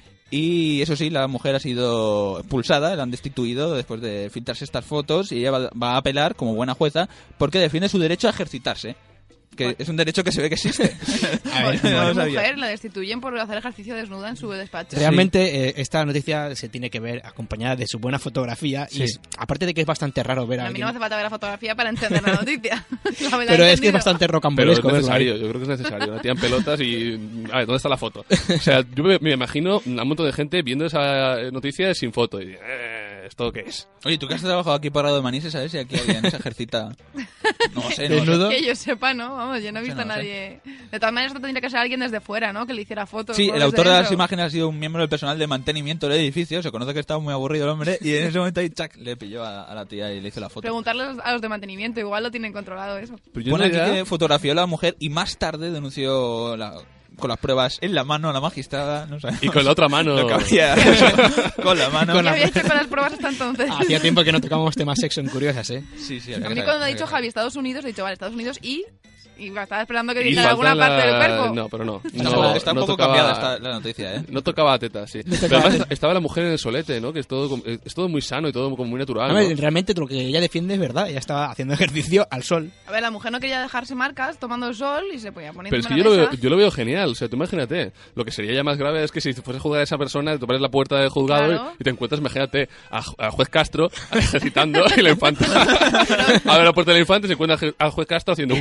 Y eso sí, la mujer ha sido expulsada, la han destituido después de filtrarse estas fotos y ella va a apelar como buena jueza porque defiende su derecho a ejercitarse. Que es un derecho que se ve que existe. A ver, No lo Por sabía. mujer la destituyen por hacer ejercicio desnuda en su despacho. Realmente esta noticia se tiene que ver acompañada de su buena fotografía y Sí. aparte de que es bastante raro ver a A mí alguien, no me hace falta ver la fotografía para entender la noticia. La verdad, pero he es que es entendido. bastante Pero es rocambolesco verlo ahí. necesario, yo creo que es necesario. Una tía en pelotas y... A ver, ¿dónde está la foto? O sea, yo me imagino a un montón de gente viendo esa noticia sin foto. Y, ¿esto qué es? Oye, tú que has trabajado aquí por Radio de Manises, ¿sabes si aquí alguien se ejercita? No sé, no Desnudo. Que yo sepa, ¿no? Vamos, yo no he visto no a lo sé. nadie. De todas maneras, esto tendría que ser alguien desde fuera, ¿no? Que le hiciera fotos. Sí, no el desde autor de las dentro. imágenes ha sido un miembro del personal de mantenimiento del edificio. Se conoce que estaba muy aburrido el hombre y en ese momento ahí, chac, le pilló a la tía y le hizo la foto. Preguntarle a los de mantenimiento, igual lo tienen controlado eso. Pero yo Pone en aquí realidad- que fotografió a la mujer y más tarde denunció con las pruebas en la mano a la magistrada. No sabemos Y con la otra mano. lo que había con la mano. ¿Qué había hecho con las pruebas hasta entonces? Hacía tiempo que no tocábamos temas sexo en Curiosas, ¿eh? Sí, sí, A mí cuando ha dicho Javi Estados Unidos, he dicho, vale, Estados Unidos y estaba esperando que Y dijera alguna falta parte del cuerpo. No, pero no. Está un no poco tocaba- cambiada la noticia, ¿eh? No tocaba a tetas, sí. Pero además estaba la mujer en el solete, ¿no? Que es todo muy sano y todo como muy natural, A ¿no? ver, realmente lo que ella defiende es verdad. Ella estaba haciendo ejercicio al sol. A ver, la mujer no quería dejarse marcas tomando el sol y se ponía poner Pero es que encima yo de la lo, veo, mesa. yo lo veo genial. O sea, tú imagínate. Lo que sería ya más grave es que si fuese a juzgar a esa persona, te tomas la puerta del juzgado Claro. y te encuentras, imagínate, al juez Castro ejercitando y la infanta. Abre la puerta del infante y se encuentra al juez Castro haciendo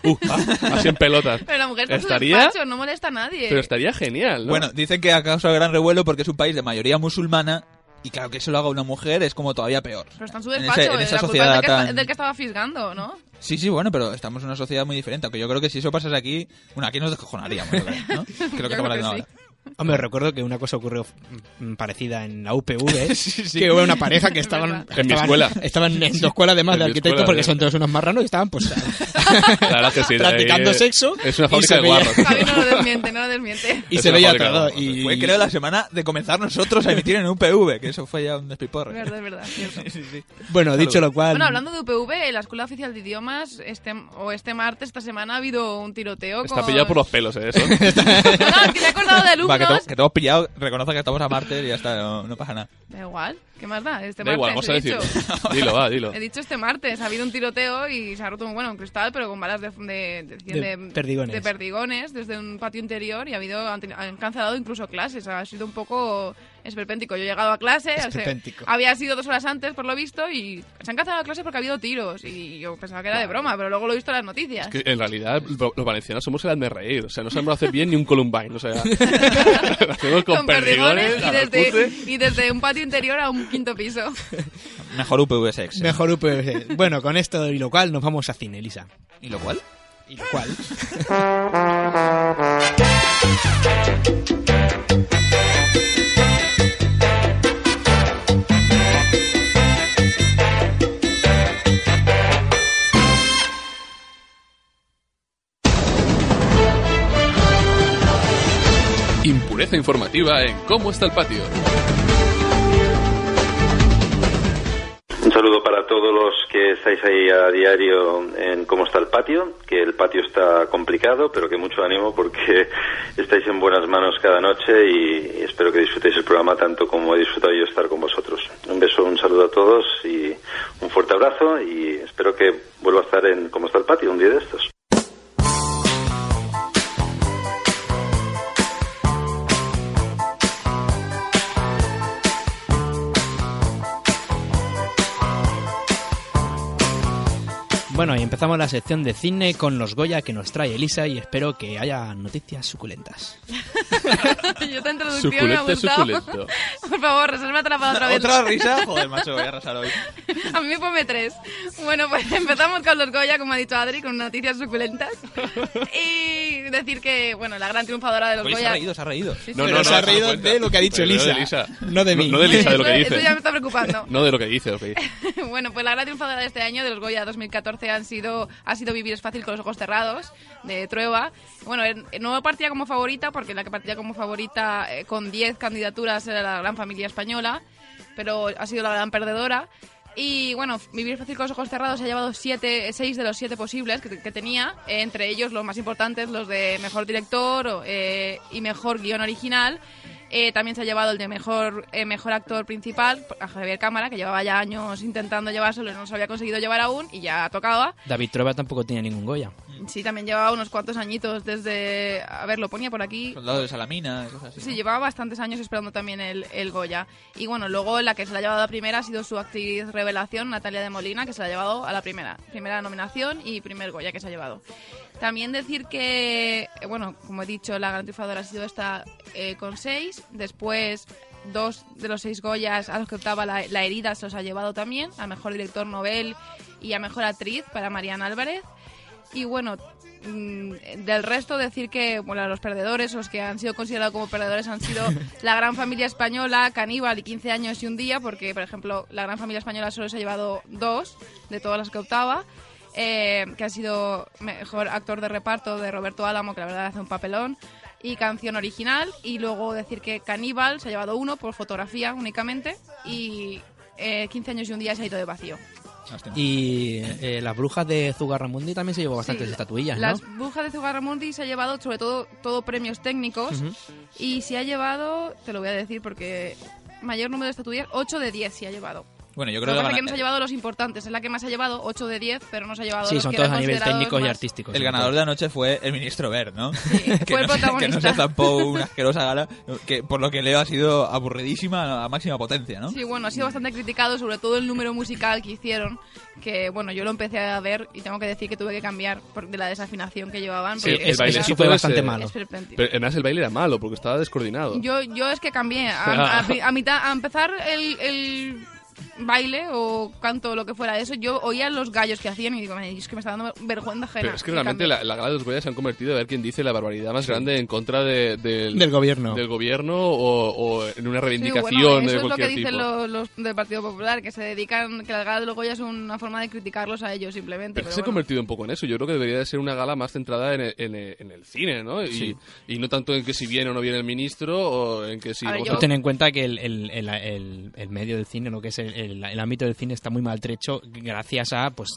así en pelotas. Pero la mujer está en su ¿Estaría? despacho, no molesta a nadie. Pero estaría genial, ¿no? Bueno, dicen que ha causado gran revuelo porque es un país de mayoría musulmana y claro que eso lo haga una mujer es como todavía peor. Pero está en su En despacho, ese- en esa la culpa sociedad es tan- del que estaba fisgando, ¿no? Sí, sí, bueno, pero estamos en una sociedad muy diferente. Aunque yo creo que si eso pasase aquí, bueno, aquí nos descojonaríamos, yo creo, ¿no? Que es lo que Yo estamos creo que haciendo sí. ahora. Hombre, recuerdo que una cosa ocurrió parecida en la UPV, Sí, sí. que hubo una pareja que Es estaban... verdad. En mi escuela. Estaban en tu escuela además En de mi arquitecto escuela, porque sí. son todos unos marranos y estaban pues La verdad que sí, practicando ahí, sexo. Es una y fábrica se de veía- guarros. Javi no lo desmiente, no lo desmiente. Y Es se una veía fábrica de todo. guarros. Y... Fue creo la semana de comenzar nosotros a emitir en UPV, que eso fue ya un despiporre. Es verdad, cierto. Sí, sí. Bueno, dicho lo cual... Bueno, hablando de UPV, en la Escuela Oficial de Idiomas, este martes, esta semana, ha habido un tiroteo Está con... pillado por los pelos, ¿eh? Eso. No, es que me he acordado del segundos... que te hemos pillado, reconoce que estamos a martes y ya está, no pasa nada. Da igual, ¿qué más da? Este Da martes, igual, vamos a he decirlo. dicho. Dilo. He dicho este martes, ha habido un tiroteo y se ha roto un cristal, pero con balas de perdigones. de perdigones desde un patio interior y han cancelado incluso clases. Ha sido un poco esperpéntico. Yo he llegado a clase, Esperpéntico. había sido 2 horas antes por lo visto y se han cancelado clases porque ha habido tiros y yo pensaba que era de broma, pero luego lo he visto en las noticias. Que en realidad los valencianos somos el hazme reír, o sea, no sabemos hacer bien ni un Columbine, o sea, lo hacemos con perdigones, y desde un patio interior a un 5º piso. Mejor UPV6. Mejor UPV. Bueno, con esto y lo cual nos vamos a cine, Elisa. ¿Y lo cual? ¿Y lo cual? Impureza informativa en ¿Cómo está el patio? Un saludo para todos los que estáis ahí a diario en cómo está el patio, que el patio está complicado, pero que mucho ánimo porque estáis en buenas manos cada noche y espero que disfrutéis el programa tanto como he disfrutado yo estar con vosotros. Un beso, un saludo a todos y un fuerte abrazo y espero que vuelva a estar en cómo está el patio un día de estos. Bueno, y empezamos la sección de cine con los Goya que nos trae Elisa y espero que haya noticias suculentas. Yo te introducción me ha gustado. Suculento. Por favor, resérvatela para otra vez. ¿Otra risa? Joder, macho, voy a arrasar hoy. A mí me ponme 3. Bueno, pues empezamos con los Goya, como ha dicho Adri, con noticias suculentas. Y decir que, bueno, la gran triunfadora de los Oye, Goya... se ha reído. Sí, sí. Pero se ha reído de lo que ha dicho Pero no de Elisa. Elisa. No de mí. No de Elisa, de lo que Eso dice. ya me está preocupando. No de lo que dice, Bueno, pues la gran triunfadora de este año, de los Goya 2014, ha sido Vivir es fácil con los ojos cerrados, de Trueba. Bueno, no partía como favorita, porque la que partía como favorita con 10 candidaturas era la Gran Familia Española, pero ha sido la gran perdedora. Y bueno, Vivir fácil con los ojos cerrados se ha llevado 6 de los 7 posibles que tenía, entre ellos los más importantes, los de Mejor Director y Mejor Guión Original. También se ha llevado el de mejor actor principal, a Javier Cámara, que llevaba ya años intentando llevárselo y no se había conseguido llevar aún, y ya tocaba. David Trueba tampoco tiene ningún Goya. Sí, también llevaba unos cuantos añitos desde... A ver, lo ponía por aquí. Soldado de Salamina, cosas así. Sí, ¿no? llevaba bastantes años esperando también el Goya. Y bueno, luego la que se la ha llevado a la primera ha sido su actriz revelación, Natalia de Molina, que se la ha llevado a la primera nominación y primer Goya que se ha llevado. También decir que, bueno, como he dicho, la gran triunfadora ha sido esta con 6. Después, 2 de los 6 Goyas a los que optaba la herida se los ha llevado también, a Mejor Director Nobel y a Mejor Actriz para Mariana Álvarez. Y bueno, del resto decir que bueno, los perdedores, los que han sido considerados como perdedores han sido La Gran Familia Española, Caníbal y 15 años y un día, porque por ejemplo La Gran Familia Española solo se ha llevado 2 de todas las que optaba. Que ha sido Mejor Actor de Reparto de Roberto Álamo, que la verdad hace un papelón, y Canción Original. Y luego decir que Caníbal se ha llevado 1 por fotografía únicamente, y 15 años y un día se ha ido de vacío. Y las brujas de Zugarramundi también se llevó bastantes estatuillas, ¿no? Las brujas de Zugarramundi se ha llevado sobre todo premios técnicos, y se ha llevado, te lo voy a decir porque mayor número de estatuillas, 8 de 10 se ha llevado. Bueno, yo creo Lo que pasa es que no se ha llevado los importantes, es la que más ha llevado, 8 de 10, pero no se ha llevado Sí, los son que todos eran a nivel considerados técnico y más... artístico. El ganador de anoche fue el ministro Wert, ¿no? Sí, fue el protagonista. Que no se zampó una asquerosa gala, que por lo que leo ha sido aburridísima a máxima potencia, ¿no? Sí, bueno, ha sido bastante criticado, sobre todo el número musical que hicieron, que bueno, yo lo empecé a ver y tengo que decir que tuve que cambiar de la desafinación que llevaban. Sí, Porque el baile sí fue bastante malo. es esperpéntico. Pero además el baile era malo porque estaba descoordinado. Yo es que cambié a empezar el baile o canto o lo que fuera de eso, yo oía los gallos que hacían y digo, es que me está dando vergüenza ajena. Pero es que realmente la gala de los Goya se han convertido, a ver quién dice, la barbaridad más grande en contra del gobierno. Del gobierno o en una reivindicación sí, bueno, eso de es lo que cualquier dicen tipo. los del Partido Popular, que se dedican, que la gala de los Goya es una forma de criticarlos a ellos simplemente. Pero Pero se ha bueno. convertido un poco en eso. Yo creo que debería de ser una gala más centrada en el cine, ¿no? Y no tanto en que si viene o no viene el ministro o en que si... A ver, vamos a- Ten en cuenta que el medio del cine, lo que es el ámbito del cine está muy maltrecho gracias a pues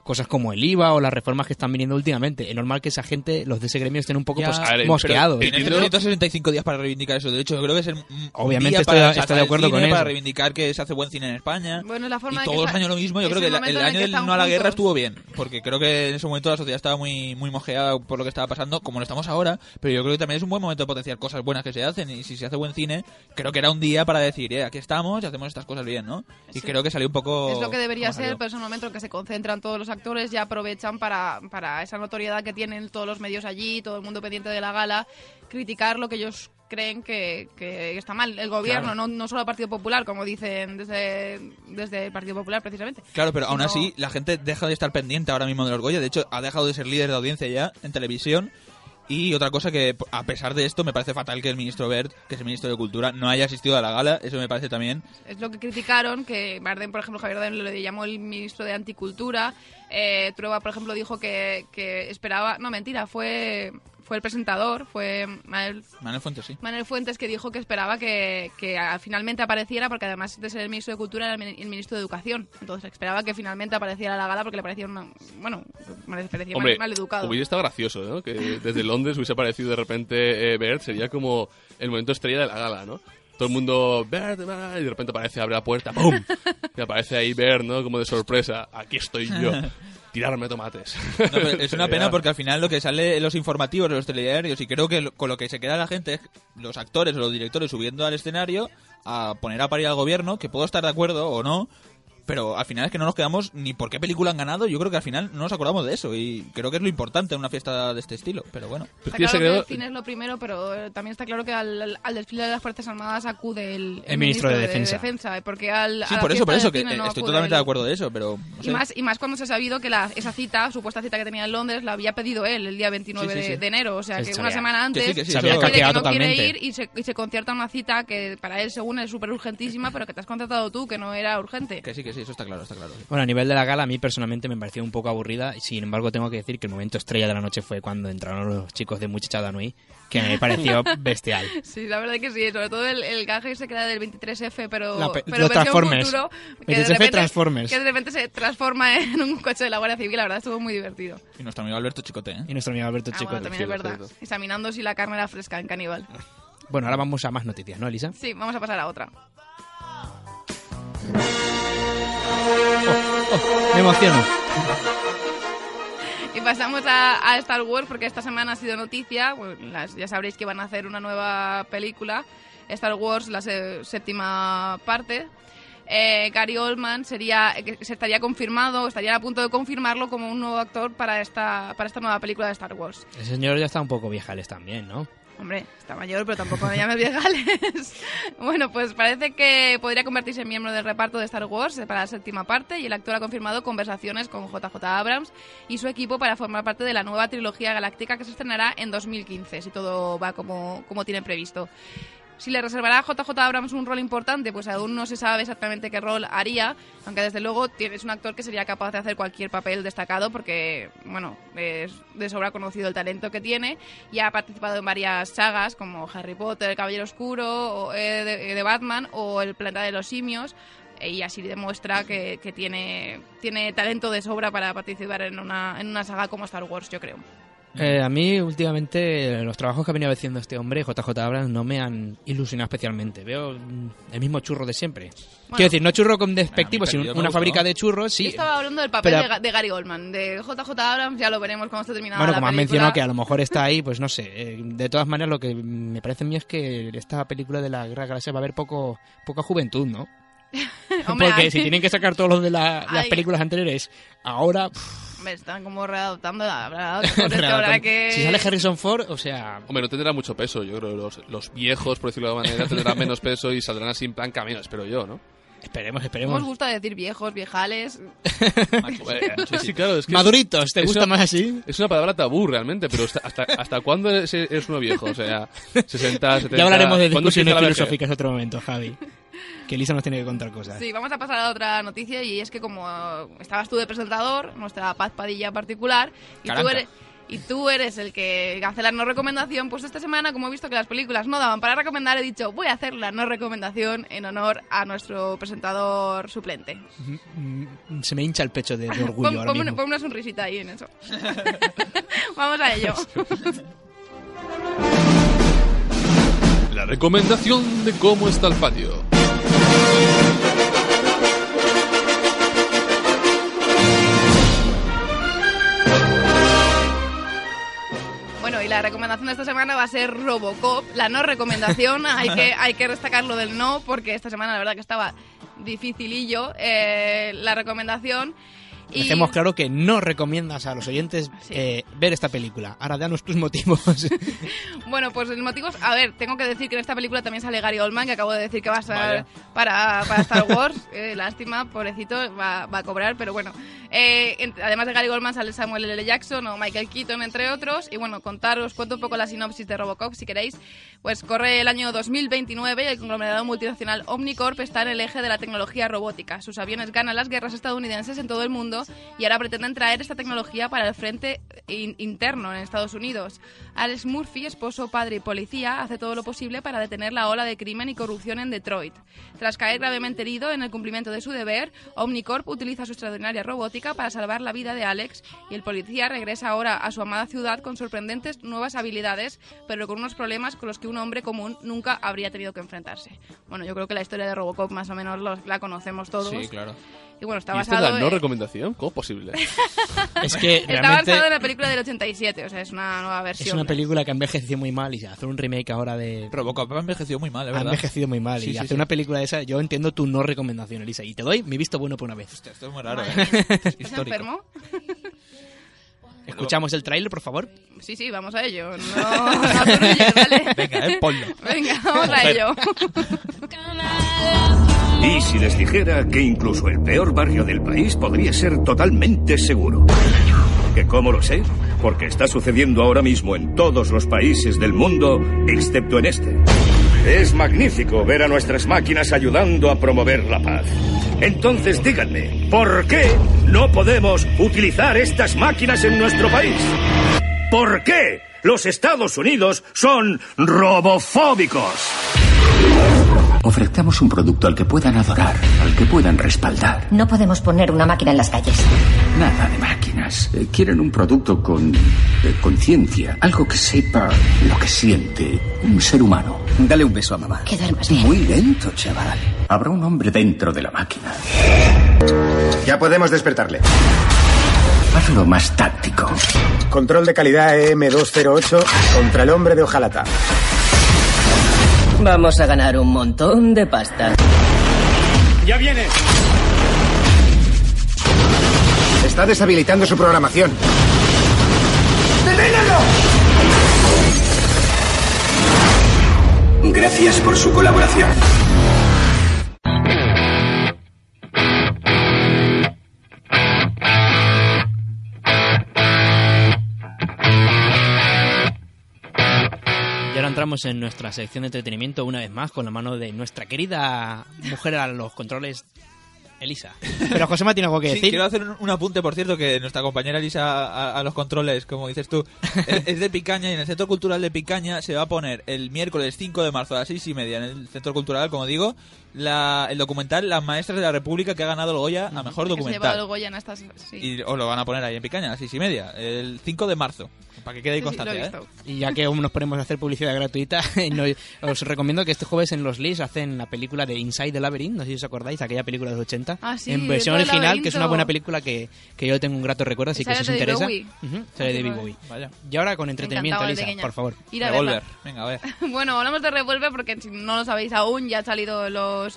cosas como el IVA o las reformas que están viniendo últimamente. Es normal que esa gente, los de ese gremio, estén un poco Ya, pues, a ver, mosqueados. pero- Tienes 365 días para reivindicar esos derechos. Yo creo que es el Obviamente día para estoy de acuerdo con para eso. reivindicar que se hace buen cine en España. Bueno, es la forma y de que todos los sa- años lo mismo. Yo es creo que el el momento en el año que del están no a la guerra juntos. estuvo bien, porque creo que en ese momento la sociedad estaba muy mojeada por lo que estaba pasando, como lo estamos ahora, pero yo creo que también es un buen momento de potenciar cosas buenas que se hacen, y si se hace buen cine, creo que era un día para decir, aquí estamos y hacemos estas cosas bien, ¿no? Y Sí. creo que salió un poco... Es lo que debería como salió. ser, pero es el momento en que se concentran todos los actores y aprovechan para esa notoriedad que tienen todos los medios allí, todo el mundo pendiente de la gala, criticar lo que ellos creen que está mal. El gobierno, no solo el Partido Popular, como dicen desde el Partido Popular, precisamente. Claro, pero aún sino- así la gente deja de estar pendiente ahora mismo del Goya. De hecho, ha dejado de ser líder de audiencia ya en televisión. Y otra cosa que, a pesar de esto, me parece fatal que el ministro Wert, que es el ministro de Cultura, no haya asistido a la gala. Eso me parece también... Es lo que criticaron, que Bardem, por ejemplo, Javier Bardem le llamó el ministro de Anticultura. Trueba, por ejemplo, dijo que esperaba... No, mentira, fue el presentador, fue Manuel Fuentes, sí. Manuel Fuentes, que dijo que esperaba que finalmente apareciera, porque además de ser el ministro de Cultura era el ministro de Educación. Entonces esperaba que finalmente apareciera la gala porque le parecía me parecía Hombre, mal educado. hubiera estado gracioso, ¿no? Que desde Londres hubiese aparecido de repente Bert, sería como el momento estrella de la gala, ¿no? Todo el mundo, Bert, y de repente aparece, abre la puerta, ¡pum! Y aparece ahí Bert, ¿no? Como de sorpresa, aquí estoy yo, tirarme tomates. No, pero es una pena porque al final lo que sale en los informativos, en los telediarios, y creo que con lo que se queda la gente es los actores o los directores subiendo al escenario a poner a parir al gobierno, que puedo estar de acuerdo o no, pero al final es que no nos quedamos ni por qué película han ganado. Yo creo que al final no nos acordamos de eso, y creo que es lo importante en una fiesta de este estilo, pero bueno. Pero Está es que claro se que quedó- el cine es lo primero, pero también está claro que al desfile de las Fuerzas Armadas acude el ministro de Defensa. Porque Sí, por eso, que estoy totalmente de acuerdo de eso, pero... no sé. Y más cuando se ha sabido que esa cita, supuesta cita que tenía en Londres, la había pedido él el día 29 Sí. de enero. O sea, Él que sabía. una semana antes Que sí, se había eso- quiere que caqueado no quiere totalmente. ir y se concierta una cita que para él, según es súper urgentísima, pero que te has contratado tú, que no era urgente. Que sí, eso está claro. Bueno, a nivel de la gala, a mí personalmente me pareció un poco aburrida. Sin embargo, tengo que decir que el momento estrella de la noche fue cuando entraron los chicos de Muchachada Nui, que me pareció bestial. Sí, la verdad que sí, sobre todo el gaje se queda del 23F, pero Los versión Transformers. futuro, 23F Transformers. que de repente se transforma en un coche de la Guardia Civil. La verdad estuvo muy divertido. Y nuestro amigo Alberto Chicote, ¿eh? Y nuestro amigo Alberto Ah, Chicote. bueno, también es verdad. Examinando si la carne era fresca en Caníbal. Bueno, ahora vamos a más noticias, ¿no, Elisa? Sí, vamos a pasar a otra. Me emociono. Y pasamos a Star Wars, porque esta semana ha sido noticia. Bueno, ya sabréis que van a hacer una nueva película, Star Wars, la séptima parte. Gary Oldman se estaría confirmado, estaría a punto de confirmarlo como un nuevo actor para esta nueva película de Star Wars. El señor ya está un poco viejales también, ¿no? Hombre, está mayor, pero tampoco me llames viejales. Bueno, pues parece que podría convertirse en miembro del reparto de Star Wars para la séptima parte, y el actor ha confirmado conversaciones con JJ Abrams y su equipo para formar parte de la nueva trilogía galáctica que se estrenará en 2015, si todo va como tienen previsto. Si le reservará a JJ Abrams un rol importante, pues aún no se sabe exactamente qué rol haría, aunque desde luego es un actor que sería capaz de hacer cualquier papel destacado porque, bueno, es de sobra conocido el talento que tiene, y ha participado en varias sagas como Harry Potter, El Caballero Oscuro, de Batman o El Planeta de los Simios, y así demuestra que tiene talento de sobra para participar en una saga como Star Wars, yo creo. A mí, últimamente, los trabajos que ha venido haciendo este hombre, JJ Abrams, no me han ilusionado especialmente. Veo el mismo churro de siempre. Bueno, Quiero decir, no churro con despectivo, a mí sino perdido me una gustó. fábrica de churros, sí. Yo estaba hablando del papel Pero- de Gary Oldman. De JJ Abrams ya lo veremos cuando esté terminada Bueno, la como has película. mencionado que a lo mejor está ahí, pues no sé. De todas maneras, lo que me parece a mí es que esta película de la Guerra Galaxia va a haber poca juventud, ¿no? Hombre, Porque ay, si tienen que sacar todos los de las Ay. películas anteriores, ahora... me están como readaptando la Si sale Harrison Ford, o sea... Hombre, no tendrá mucho peso. Yo creo que los viejos, por decirlo de alguna manera, tendrán menos peso y saldrán así en plan camino, espero yo, ¿no? Esperemos. ¿Cómo os gusta decir viejos, viejales? Sí, claro, es que Maduritos, ¿te es gusta una- más así? es una palabra tabú realmente, pero ¿hasta cuándo es uno viejo? O sea, 60, 70... Ya hablaremos de ¿cuándo discusiones empieza la vejez? filosóficas otro momento, Javi. Que Elisa nos tiene que contar cosas. Sí, vamos a pasar a otra noticia, y es que como estabas tú de presentador, nuestra Paz Padilla particular, y tú Caranca. eres... y tú eres el que hace la no recomendación, pues esta semana, como he visto que las películas no daban para recomendar, he dicho, voy a hacer la no recomendación en honor a nuestro presentador suplente. Se me hincha el pecho de orgullo ahora mismo. Pon una sonrisita ahí en eso. Vamos a ello. La recomendación de Cómo está el patio. Bueno, y la recomendación de esta semana va a ser Robocop. La no recomendación, hay que destacarlo del no, porque esta semana la verdad que estaba dificilillo la recomendación. Y... Dejemos claro que no recomiendas a los oyentes ver esta película. Ahora danos tus motivos. Bueno, pues los motivos... A ver, tengo que decir que en esta película también sale Gary Oldman, que acabo de decir que va a estar para Star Wars. Lástima, pobrecito, va a cobrar, pero bueno. Además de Gary Oldman sale Samuel L. Jackson o Michael Keaton, entre otros. Y bueno, os cuento un poco la sinopsis de Robocop, si queréis. Pues corre el año 2029 y el conglomerado multinacional Omnicorp está en el eje de la tecnología robótica. Sus aviones ganan las guerras estadounidenses en todo el mundo y ahora pretenden traer esta tecnología para el frente interno en Estados Unidos. Alex Murphy, esposo, padre y policía, hace todo lo posible para detener la ola de crimen y corrupción en Detroit. Tras caer gravemente herido en el cumplimiento de su deber, Omnicorp utiliza su extraordinaria robótica para salvar la vida de Alex y el policía regresa ahora a su amada ciudad con sorprendentes nuevas habilidades, pero con unos problemas con los que un hombre común nunca habría tenido que enfrentarse. Bueno, yo creo que la historia de Robocop más o menos la conocemos todos. Sí, claro. Y bueno, está ¿Y esta basado es la no recomendación? ¿Cómo posible? Es que está realmente basado en la película del 87, o sea, es una nueva versión. es una película que ha envejecido muy mal y hacer un remake ahora de... Robocop ha envejecido muy mal, Ha ¿verdad? envejecido muy mal y hacer una película de esa, yo entiendo tu no recomendación, Elisa, y te doy mi visto bueno por una vez. Hostia, esto es muy raro, Madre mía. ¿Estás Histórico. enfermo? ¿Escuchamos el tráiler, por favor? Sí, vamos a ello. No aturulles, ¿vale? Venga, ponlo. Venga, vamos a ello. ¿Y si les dijera que incluso el peor barrio del país podría ser totalmente seguro? ¿Que cómo lo sé? Porque está sucediendo ahora mismo en todos los países del mundo, excepto en este. Es magnífico ver a nuestras máquinas ayudando a promover la paz. Entonces díganme, ¿por qué no podemos utilizar estas máquinas en nuestro país? ¿Por qué los Estados Unidos son robofóbicos? Ofrezcamos un producto al que puedan adorar, al que puedan respaldar. No podemos poner una máquina en las calles. Nada de máquinas. Quieren un producto con conciencia, algo que sepa lo que siente un ser humano. Dale un beso a mamá. Que duermas bien. Muy lento, chaval. Habrá un hombre dentro de la máquina. Ya podemos despertarle. Hazlo más táctico. Control de calidad EM208 contra el hombre de hojalata. Vamos a ganar un montón de pasta. ¡Ya viene! Está deshabilitando su programación. ¡Deténganlo! Gracias por su colaboración. Y ahora entramos en nuestra sección de entretenimiento una vez más con la mano de nuestra querida mujer a los controles, Elisa. Pero Josema tiene algo que Sí, decir. quiero hacer un apunte, por cierto, que nuestra compañera Elisa a los controles, como dices tú, es de Picaña y en el Centro Cultural de Picaña se va a poner el miércoles 5 de marzo a las 6:30 en el Centro Cultural, como digo, el documental Las Maestras de la República, que ha ganado el Goya a Mejor Que se lleva Documental. el Goya en estas... Sí. Y os lo van a poner ahí en Picaña a las 6:30, el 5 de marzo, para que quede ahí Sí, lo he constancia, visto. Y ya que nos ponemos a hacer publicidad gratuita, os recomiendo que este jueves en Los Lis hacen la película de Inside the Labyrinth, no sé si os acordáis, aquella película de los 80, Ah, sí, en versión dentro del original, que es una laberinto. buena película que yo tengo un grato recuerdo, así que si os Sale David interesa... Bowie. Sale Sí, David vale. Bowie. Vaya. Y ahora con entretenimiento, encantaba de Elisa, pequeña. por favor. Ir a Revolver, verla. venga, a ver. Bueno, hablamos de Revolver porque si no lo sabéis aún, ya han salido los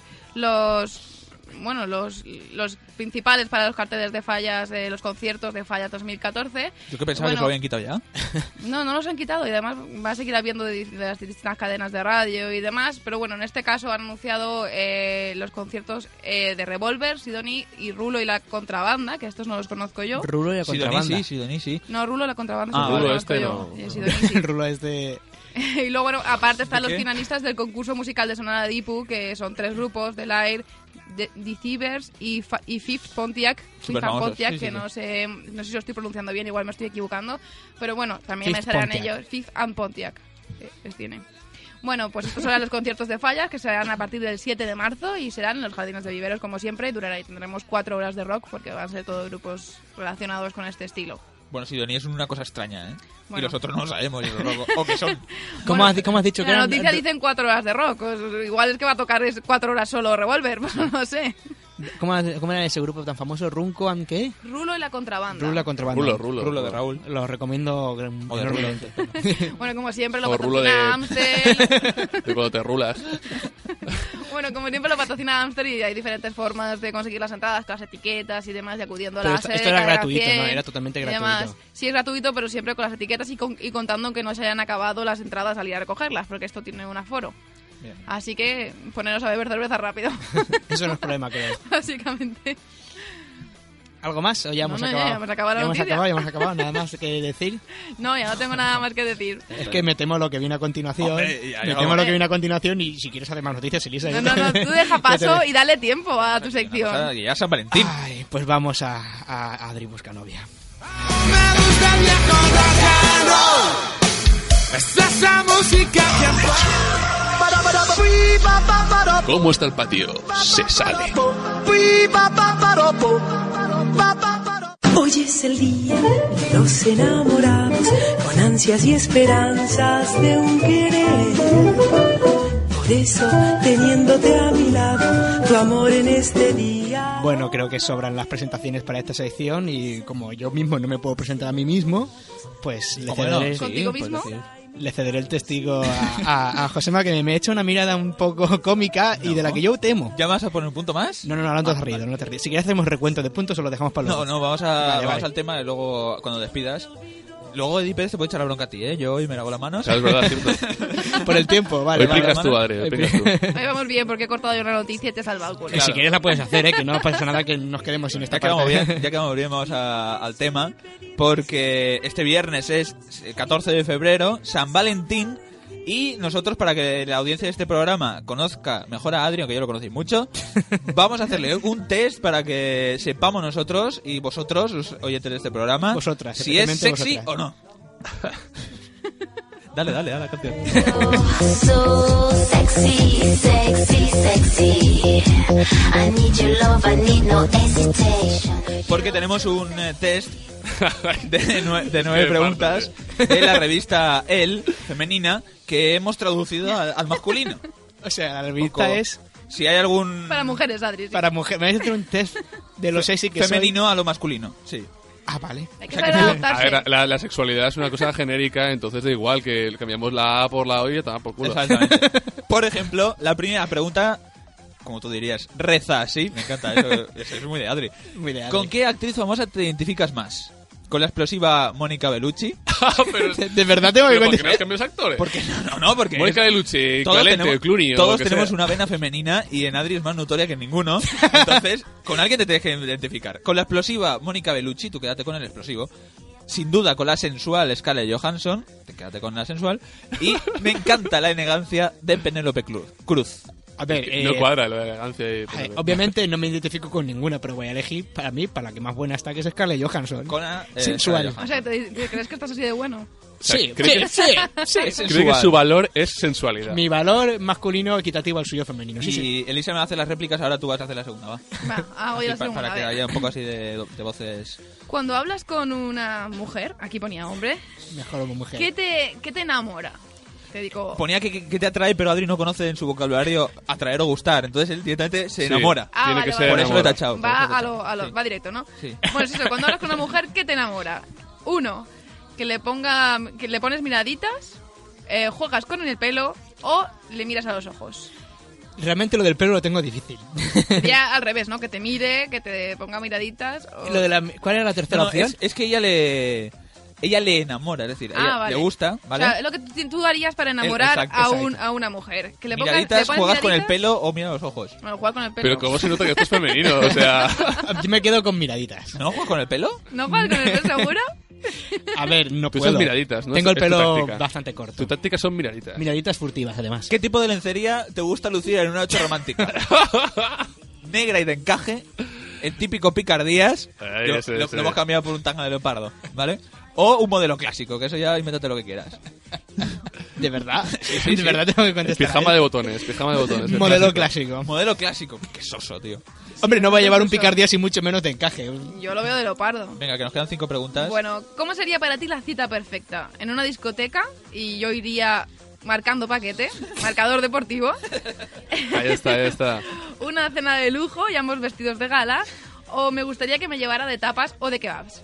principales para los carteles de Fallas de los conciertos de Fallas 2014. Yo que pensaba que se lo habían quitado ya. No los han quitado y además va a seguir habiendo de las distintas cadenas de radio y demás, pero bueno, en este caso han anunciado los conciertos de Revolver, Sidoní y Rulo y la Contrabanda, que estos no los conozco yo. Rulo y la contrabanda. Sidoní, sí. No, Rulo y la Contrabanda. Ah, sí, lo Rulo conozco este yo. no. Y Sidoní sí. El Rulo este... Y luego, bueno, aparte están ¿De los qué? finalistas del concurso musical de Sonora Dipu, que son 3 grupos, The Lair, Deceivers y Fifth Pontiac, Superfamosos, sí, que sí. no sé si lo estoy pronunciando bien, igual me estoy equivocando, pero bueno, también Fifth me saldrán Pontiac. ellos. Fifth and Pontiac, tiene. Bueno, pues estos serán los conciertos de Fallas, que serán a partir del 7 de marzo y serán en los Jardines de Viveros, como siempre, y tendremos 4 horas de rock, porque van a ser todos grupos relacionados con este estilo. Bueno, Sidonia es una cosa extraña, ¿eh? Bueno. Y los otros no lo sabemos, y o que son. ¿Cómo has dicho que En la eran? noticia dicen 4 horas de rock, pues igual es que va a tocar 4 horas solo Revolver, pues no sé. ¿Cómo era ese grupo tan famoso? ¿Runco and qué? Rulo y la contrabanda. Rulo la contrabanda. Rulo de Raúl. Lo recomiendo O de enormemente. Bueno, como siempre lo O rulo de- patrocina Amstel. De cuando te rulas. Bueno, como siempre lo patrocina Amstel y hay diferentes formas de conseguir las entradas, con las etiquetas y demás, y acudiendo a Pero la esto sede era Carrera gratuito, 100 ¿no? Era totalmente y gratuito. demás. Sí, es gratuito, pero siempre con las etiquetas y contando que no se hayan acabado las entradas al ir a recogerlas, porque esto tiene un aforo. Bien. Así que poneros a beber cerveza rápido, Eso no es problema, creo. básicamente. ¿Algo más? ¿O ya hemos No, acabado? ya hemos acabado la Ya hemos noticia. acabado, ya hemos acabado. Nada más que decir. No, ya no tengo nada más que decir. Es que me temo lo que viene a continuación. Hombre, ya me llegamos. temo lo que viene a continuación y si quieres hacer más noticias, Elisa. No, tú deja paso y dale tiempo a tu O sea, sección. que ya es San Valentín. Ay, pues vamos a Adri busca novia. Me gusta el viejo rock and roll. Es esa música que ¿Cómo está el patio? Se sale. Hoy es el día de los enamorados, con ansias y esperanzas de un querer. Por eso, teniéndote a mi lado, tu amor en este día. Bueno, creo que sobran las presentaciones para esta sección y como yo mismo no me puedo presentar a mí mismo, pues le ¿Cómo cederé, no? ¿Contigo mismo? le cederé el testigo a Josema, que me echa una mirada un poco cómica y de la que yo temo. ¿Ya vas a poner un punto más? No, no te has reído, no te has reído. Si quieres hacemos recuento de puntos o lo dejamos para luego. No, vamos Vale. al tema y luego cuando despidas. Luego Eddie Pérez te puede echar la bronca a ti, ¿eh? Yo hoy me lavo las manos. ¿Sabes, verdad? Cierto. Por el tiempo, vale. Hoy vale. explicas tú, Adri, hoy explicas tú. Ahí vamos bien, porque he cortado yo una noticia y te he salvado el culo. Si quieres la puedes hacer, que no pasa nada que nos quedemos sin esta Ya quedamos parte. bien, vamos al tema. Porque este viernes es 14 de febrero, San Valentín. Y nosotros, para que la audiencia de este programa conozca mejor a Adri, aunque ya lo conocéis mucho, vamos a hacerle un test para que sepamos nosotros y vosotros, los oyentes de este programa, Vosotras, si es especialmente sexy vosotras. o no. Dale, la canción. So sexy, sexy, sexy. I need your love, I need no hesitation. Porque tenemos un test de 9 preguntas de la revista Elle, femenina, que hemos traducido al masculino. O sea, la revista es Si hay algún Para mujeres, Adri. sí. para mujeres. Me vais a hacer un test de lo sexy que femenino a lo masculino, sí. soy. Ah, vale. Hay que o sea, saber que- A adaptarse. ver, la sexualidad es una cosa genérica, entonces da igual que cambiamos la A por la O y ya está, por culo. Exactamente. Por ejemplo, la primera pregunta, como tú dirías, reza así. Me encanta, eso es muy de Adri. Muy de Adri. ¿Con qué actriz famosa te identificas más? ¿Con la explosiva Mónica Bellucci? Pero, ¿De verdad te voy pero a ¿por qué no decir? cambios actores? Porque no, porque Mónica Bellucci, todos Clemente, tenemos, Clooney o todos lo que tenemos sea. una vena femenina y en Adri es más notoria que en ninguno. Entonces, con alguien te tienes que identificar. Con la explosiva Mónica Bellucci, tú quédate con el explosivo. Sin duda con la sensual Scarlett Johansson, te quédate con la sensual. Y me encanta la elegancia de Penélope Cruz. A ver, No cuadra la elegancia. obviamente no me identifico con ninguna, pero voy a elegir para mí, para la que más buena está, que es Scarlett Johansson. Con la, sensual. Scarlett O sea, ¿te crees que estás así de bueno? Sí, ¿cree sí, sí. Es Creo que sensual. su valor es sensualidad. Mi valor masculino equitativo al suyo femenino. Sí, Y sí. Elisa me hace las réplicas, ahora tú vas a hacer la segunda, va. Va, hago yo la Así, segunda. para a que ver. haya un poco así de voces. Cuando hablas con una mujer, aquí ponía hombre, Mejor como mujer. ¿qué te enamora? Te digo... Ponía que te atrae, pero Adri no conoce en su vocabulario atraer o gustar. Entonces él directamente se Sí. enamora. Ah, Tiene vale, que vale, ser Por eso lo he enamorado. tachado. Va a lo, Sí. va directo, ¿no? Sí. Bueno, es eso, cuando hablas con una mujer, ¿qué te enamora? Uno, que le pones miraditas, juegas con el pelo o le miras a los ojos. Realmente lo del pelo lo tengo difícil. Ya al revés, ¿no? Que te mire, que te ponga miraditas. O... Lo de ¿Cuál era la tercera No, opción? es que ella le enamora, es decir, ella vale. le gusta, ¿vale? O sea, lo que tú harías para enamorar Exacto. a una mujer. Que le pongas, Miraditas, le pones juegas con el miraditas. pelo o mira los ojos. Bueno, jugar con el pelo. Pero ¿cómo se nota que esto es femenino? O sea, Yo me quedo con miraditas. ¿No juegas con el pelo? ¿No juegas con el pelo seguro? A ver, no tú puedo. usas miraditas, ¿no? Tengo el Es tu pelo táctica. bastante corto. Tu táctica son miraditas. Miraditas furtivas, además. ¿Qué tipo de lencería te gusta lucir en una noche romántica? negra y de encaje, el típico picardías, Ahí, lo hemos cambiado por un tanga de leopardo, ¿vale? O un modelo clásico, que eso ya invéntate lo que quieras. ¿De verdad? Sí, ¿De verdad tengo que contestar? Pijama de botones. Modelo clásico. Modelo clásico. Qué soso, tío. Hombre, no va a llevar un picardías y mucho menos de encaje. Yo lo veo de leopardo. Venga, que nos quedan 5 preguntas. Bueno, ¿cómo sería para ti la cita perfecta? En una discoteca, y yo iría marcando paquete, marcador deportivo. Ahí está. Una cena de lujo y ambos vestidos de gala. O me gustaría que me llevara de tapas o de kebabs.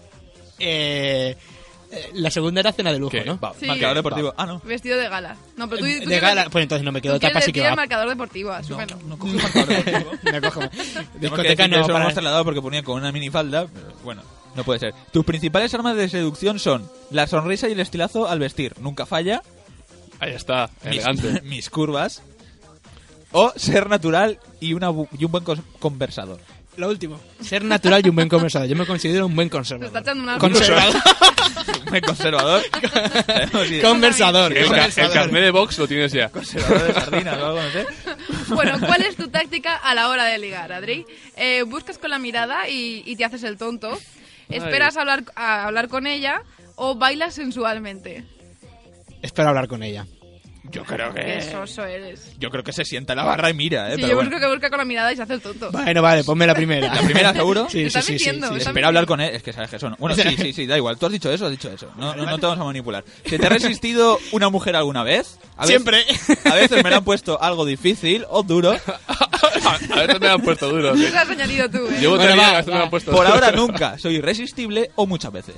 La segunda era cena de lujo, ¿no? Sí. Marcador deportivo. Ah, no. Vestido de gala. No, pero tú de gala, pues entonces no me quedo tapas y que el kebab. marcador deportivo, asúmelo. No cojo marcador deportivo. Me cojo. Discoteca no. Eso lo para... hemos trasladado porque ponía con una minifalda, pero bueno, no puede ser. Tus principales armas de seducción son la sonrisa y el estilazo al vestir. Nunca falla. Ahí está, elegante. Mis curvas. O ser natural y un buen conversador. Lo último. Ser natural y un buen conversador. Yo me considero un buen conservador. Te está echando una... Conservador. Un buen conservador. Conversador. El carnet de box lo tienes ya. Conservador de sardinas o algo, no sé. Bueno, ¿cuál es tu táctica a la hora de ligar, Adri? ¿Buscas con la mirada y te haces el tonto? ¿Esperas a hablar con ella o bailas sensualmente? Espero hablar con ella. Yo creo que... Qué soso eres. Yo creo que se sienta en la barra y mira, Sí, pero yo bueno. busco que busca con la mirada y se hace el tonto. Bueno, vale, ponme la primera. ¿La primera seguro? Sí, ¿Estás mintiendo? ¿Estás Espera hablar con él. Es que sabes que son... Bueno, sí, da igual. Tú has dicho eso, No te vamos a manipular. ¿Se te ha resistido una mujer alguna vez? Siempre. A veces me la han puesto algo difícil o duro. A veces me la han puesto duro. Eso lo has añadido tú, ¿eh? Llevo Bueno, 3 días, va, a veces me la han puesto Por duro. ahora nunca. Soy irresistible o muchas veces.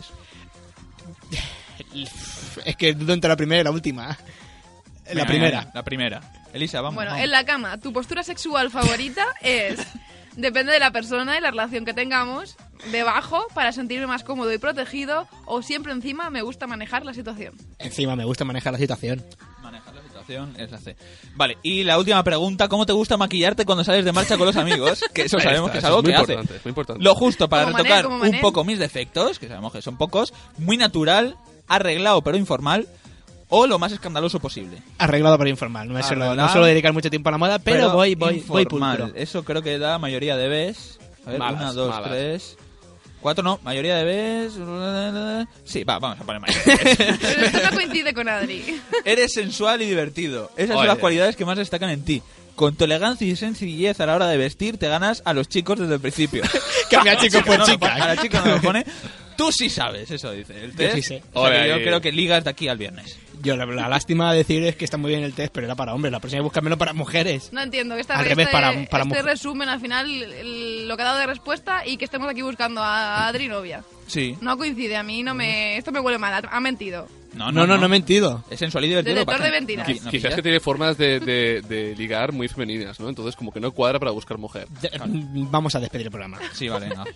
Es que dudo entre la primera y la última. La primera. La primera. Elisa, vamos. Bueno, vamos. en la cama, tu postura sexual favorita es... Depende de la persona y la relación que tengamos. Debajo, para sentirme más cómodo y protegido. O siempre encima, me gusta manejar la situación. Encima me gusta manejar la situación. Manejar la situación es la C. Vale, y la última pregunta. ¿Cómo te gusta maquillarte cuando sales de marcha con los amigos? Que eso sabemos que es algo muy que hace. importante, es muy importante. Lo justo para Como retocar Manel, como un Manel. poco mis defectos, que sabemos que son pocos. Muy natural, arreglado pero informal. O lo más escandaloso posible. Arreglado para informal. No suelo dedicar mucho tiempo a la moda, pero voy informal. pulcro. Eso creo que da mayoría de Bs. A ver, Malas, 1, 2, malas. 3... 4 no, mayoría de Bs. Sí, vamos a poner mayoría de Bs. Pero esto no coincide con Adri. Eres sensual y divertido. Esas son Oye. las cualidades que más destacan en ti. Con tu elegancia y sencillez a la hora de vestir, te ganas a los chicos desde el principio. Cambia chicos por No lo chicas. pone, a la chica no lo pone. Tú sí sabes, eso dice el test. sí sé. O sea, que Oye, yo ahí. creo que ligas de aquí al viernes. Yo la lástima de decir es que está muy bien el test, pero era para hombres. La próxima vez búscamelo para mujeres. No entiendo. Al revés, para este mujer. resumen, al final, lo que ha dado de respuesta y que estemos aquí buscando a Adri novia. Sí. No coincide, a mí no me... Esto me huele mal, ha mentido. No he mentido. Es sensual y divertido. Detector pasa- de mentiras. no, Quizás pillas. que tiene formas de ligar muy femeninas, ¿no? Entonces como que no cuadra para buscar mujer. Vamos a despedir el programa. Sí, vale, venga.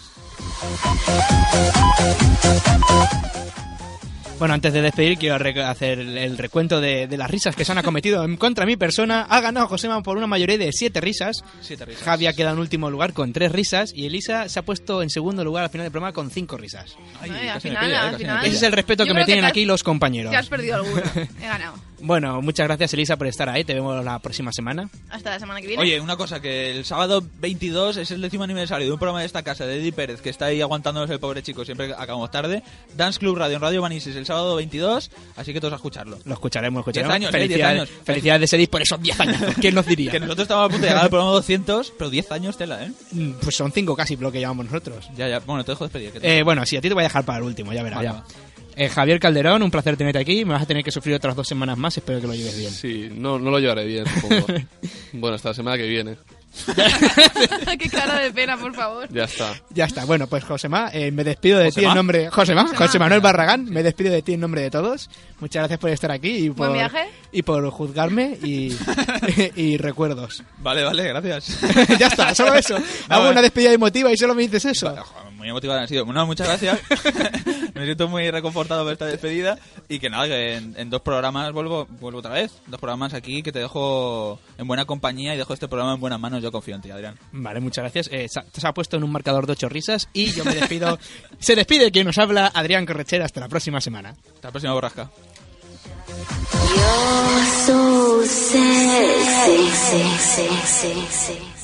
Bueno, antes de despedir, quiero hacer el recuento de las risas que se han acometido en contra mi persona. Ha ganado Josema por una mayoría de 7 risas. 7 risas. Javi ha quedado en último lugar con 3 risas. Y Elisa se ha puesto en segundo lugar al final del programa con 5 risas. Ay, Al casi me final, pilla, al casi me final. pilla. Ese es el respeto Yo que me creo tienen te has- aquí los compañeros. Que has perdido alguno. He ganado. Bueno, muchas gracias Elisa por estar ahí. Te vemos la próxima semana. Hasta la semana que viene. Oye, una cosa, que el sábado 22 es el 10º aniversario de un programa de esta casa de Eddie Pérez, que está ahí aguantándonos el pobre chico, siempre acabamos tarde. Dance Club Radio en Radio Manises el sábado 22, así que todos a escucharlo. Lo escucharemos. 10 años, 10 Felicidades, años. felicidades de Sedis por esos 10 años. ¿Quién nos diría? Que nosotros estamos a punto de llegar al programa 200, pero 10 años tela, ¿eh? Pues son 5 casi lo que llevamos nosotros. Ya, bueno, te dejo despedir. que Bueno, sí, a ti te voy a dejar para el último, ya verás. Vale, ya. va. Javier Calderón, un placer tenerte aquí. Me vas a tener que sufrir otras 2 semanas más. Espero que lo lleves bien. Sí, no lo llevaré bien, supongo. Bueno, hasta la semana que viene. Qué cara de pena, por favor. Ya está. Ya está. Bueno, pues Josema, me despido de ti ¿Josema? en nombre... José Manuel Barragán, me despido de ti en nombre de todos. Muchas gracias por estar aquí y por, Buen viaje. y por juzgarme y, y recuerdos. Vale, gracias. Ya está, solo eso. Hago una despedida emotiva y solo me dices eso. Muy emotivada han sido. Bueno, muchas gracias. Me siento muy reconfortado por esta despedida. Y que nada, que en 2 programas vuelvo otra vez. 2 programas aquí que te dejo en buena compañía y dejo este programa en buenas manos. Yo confío en ti, Adrián. Vale, muchas gracias. Se ha puesto en un marcador de 8 risas y yo me despido. Se despide quien nos habla, Adrián Correchera. Hasta la próxima semana. Hasta la próxima borrasca. You're so sexy, sexy, sexy.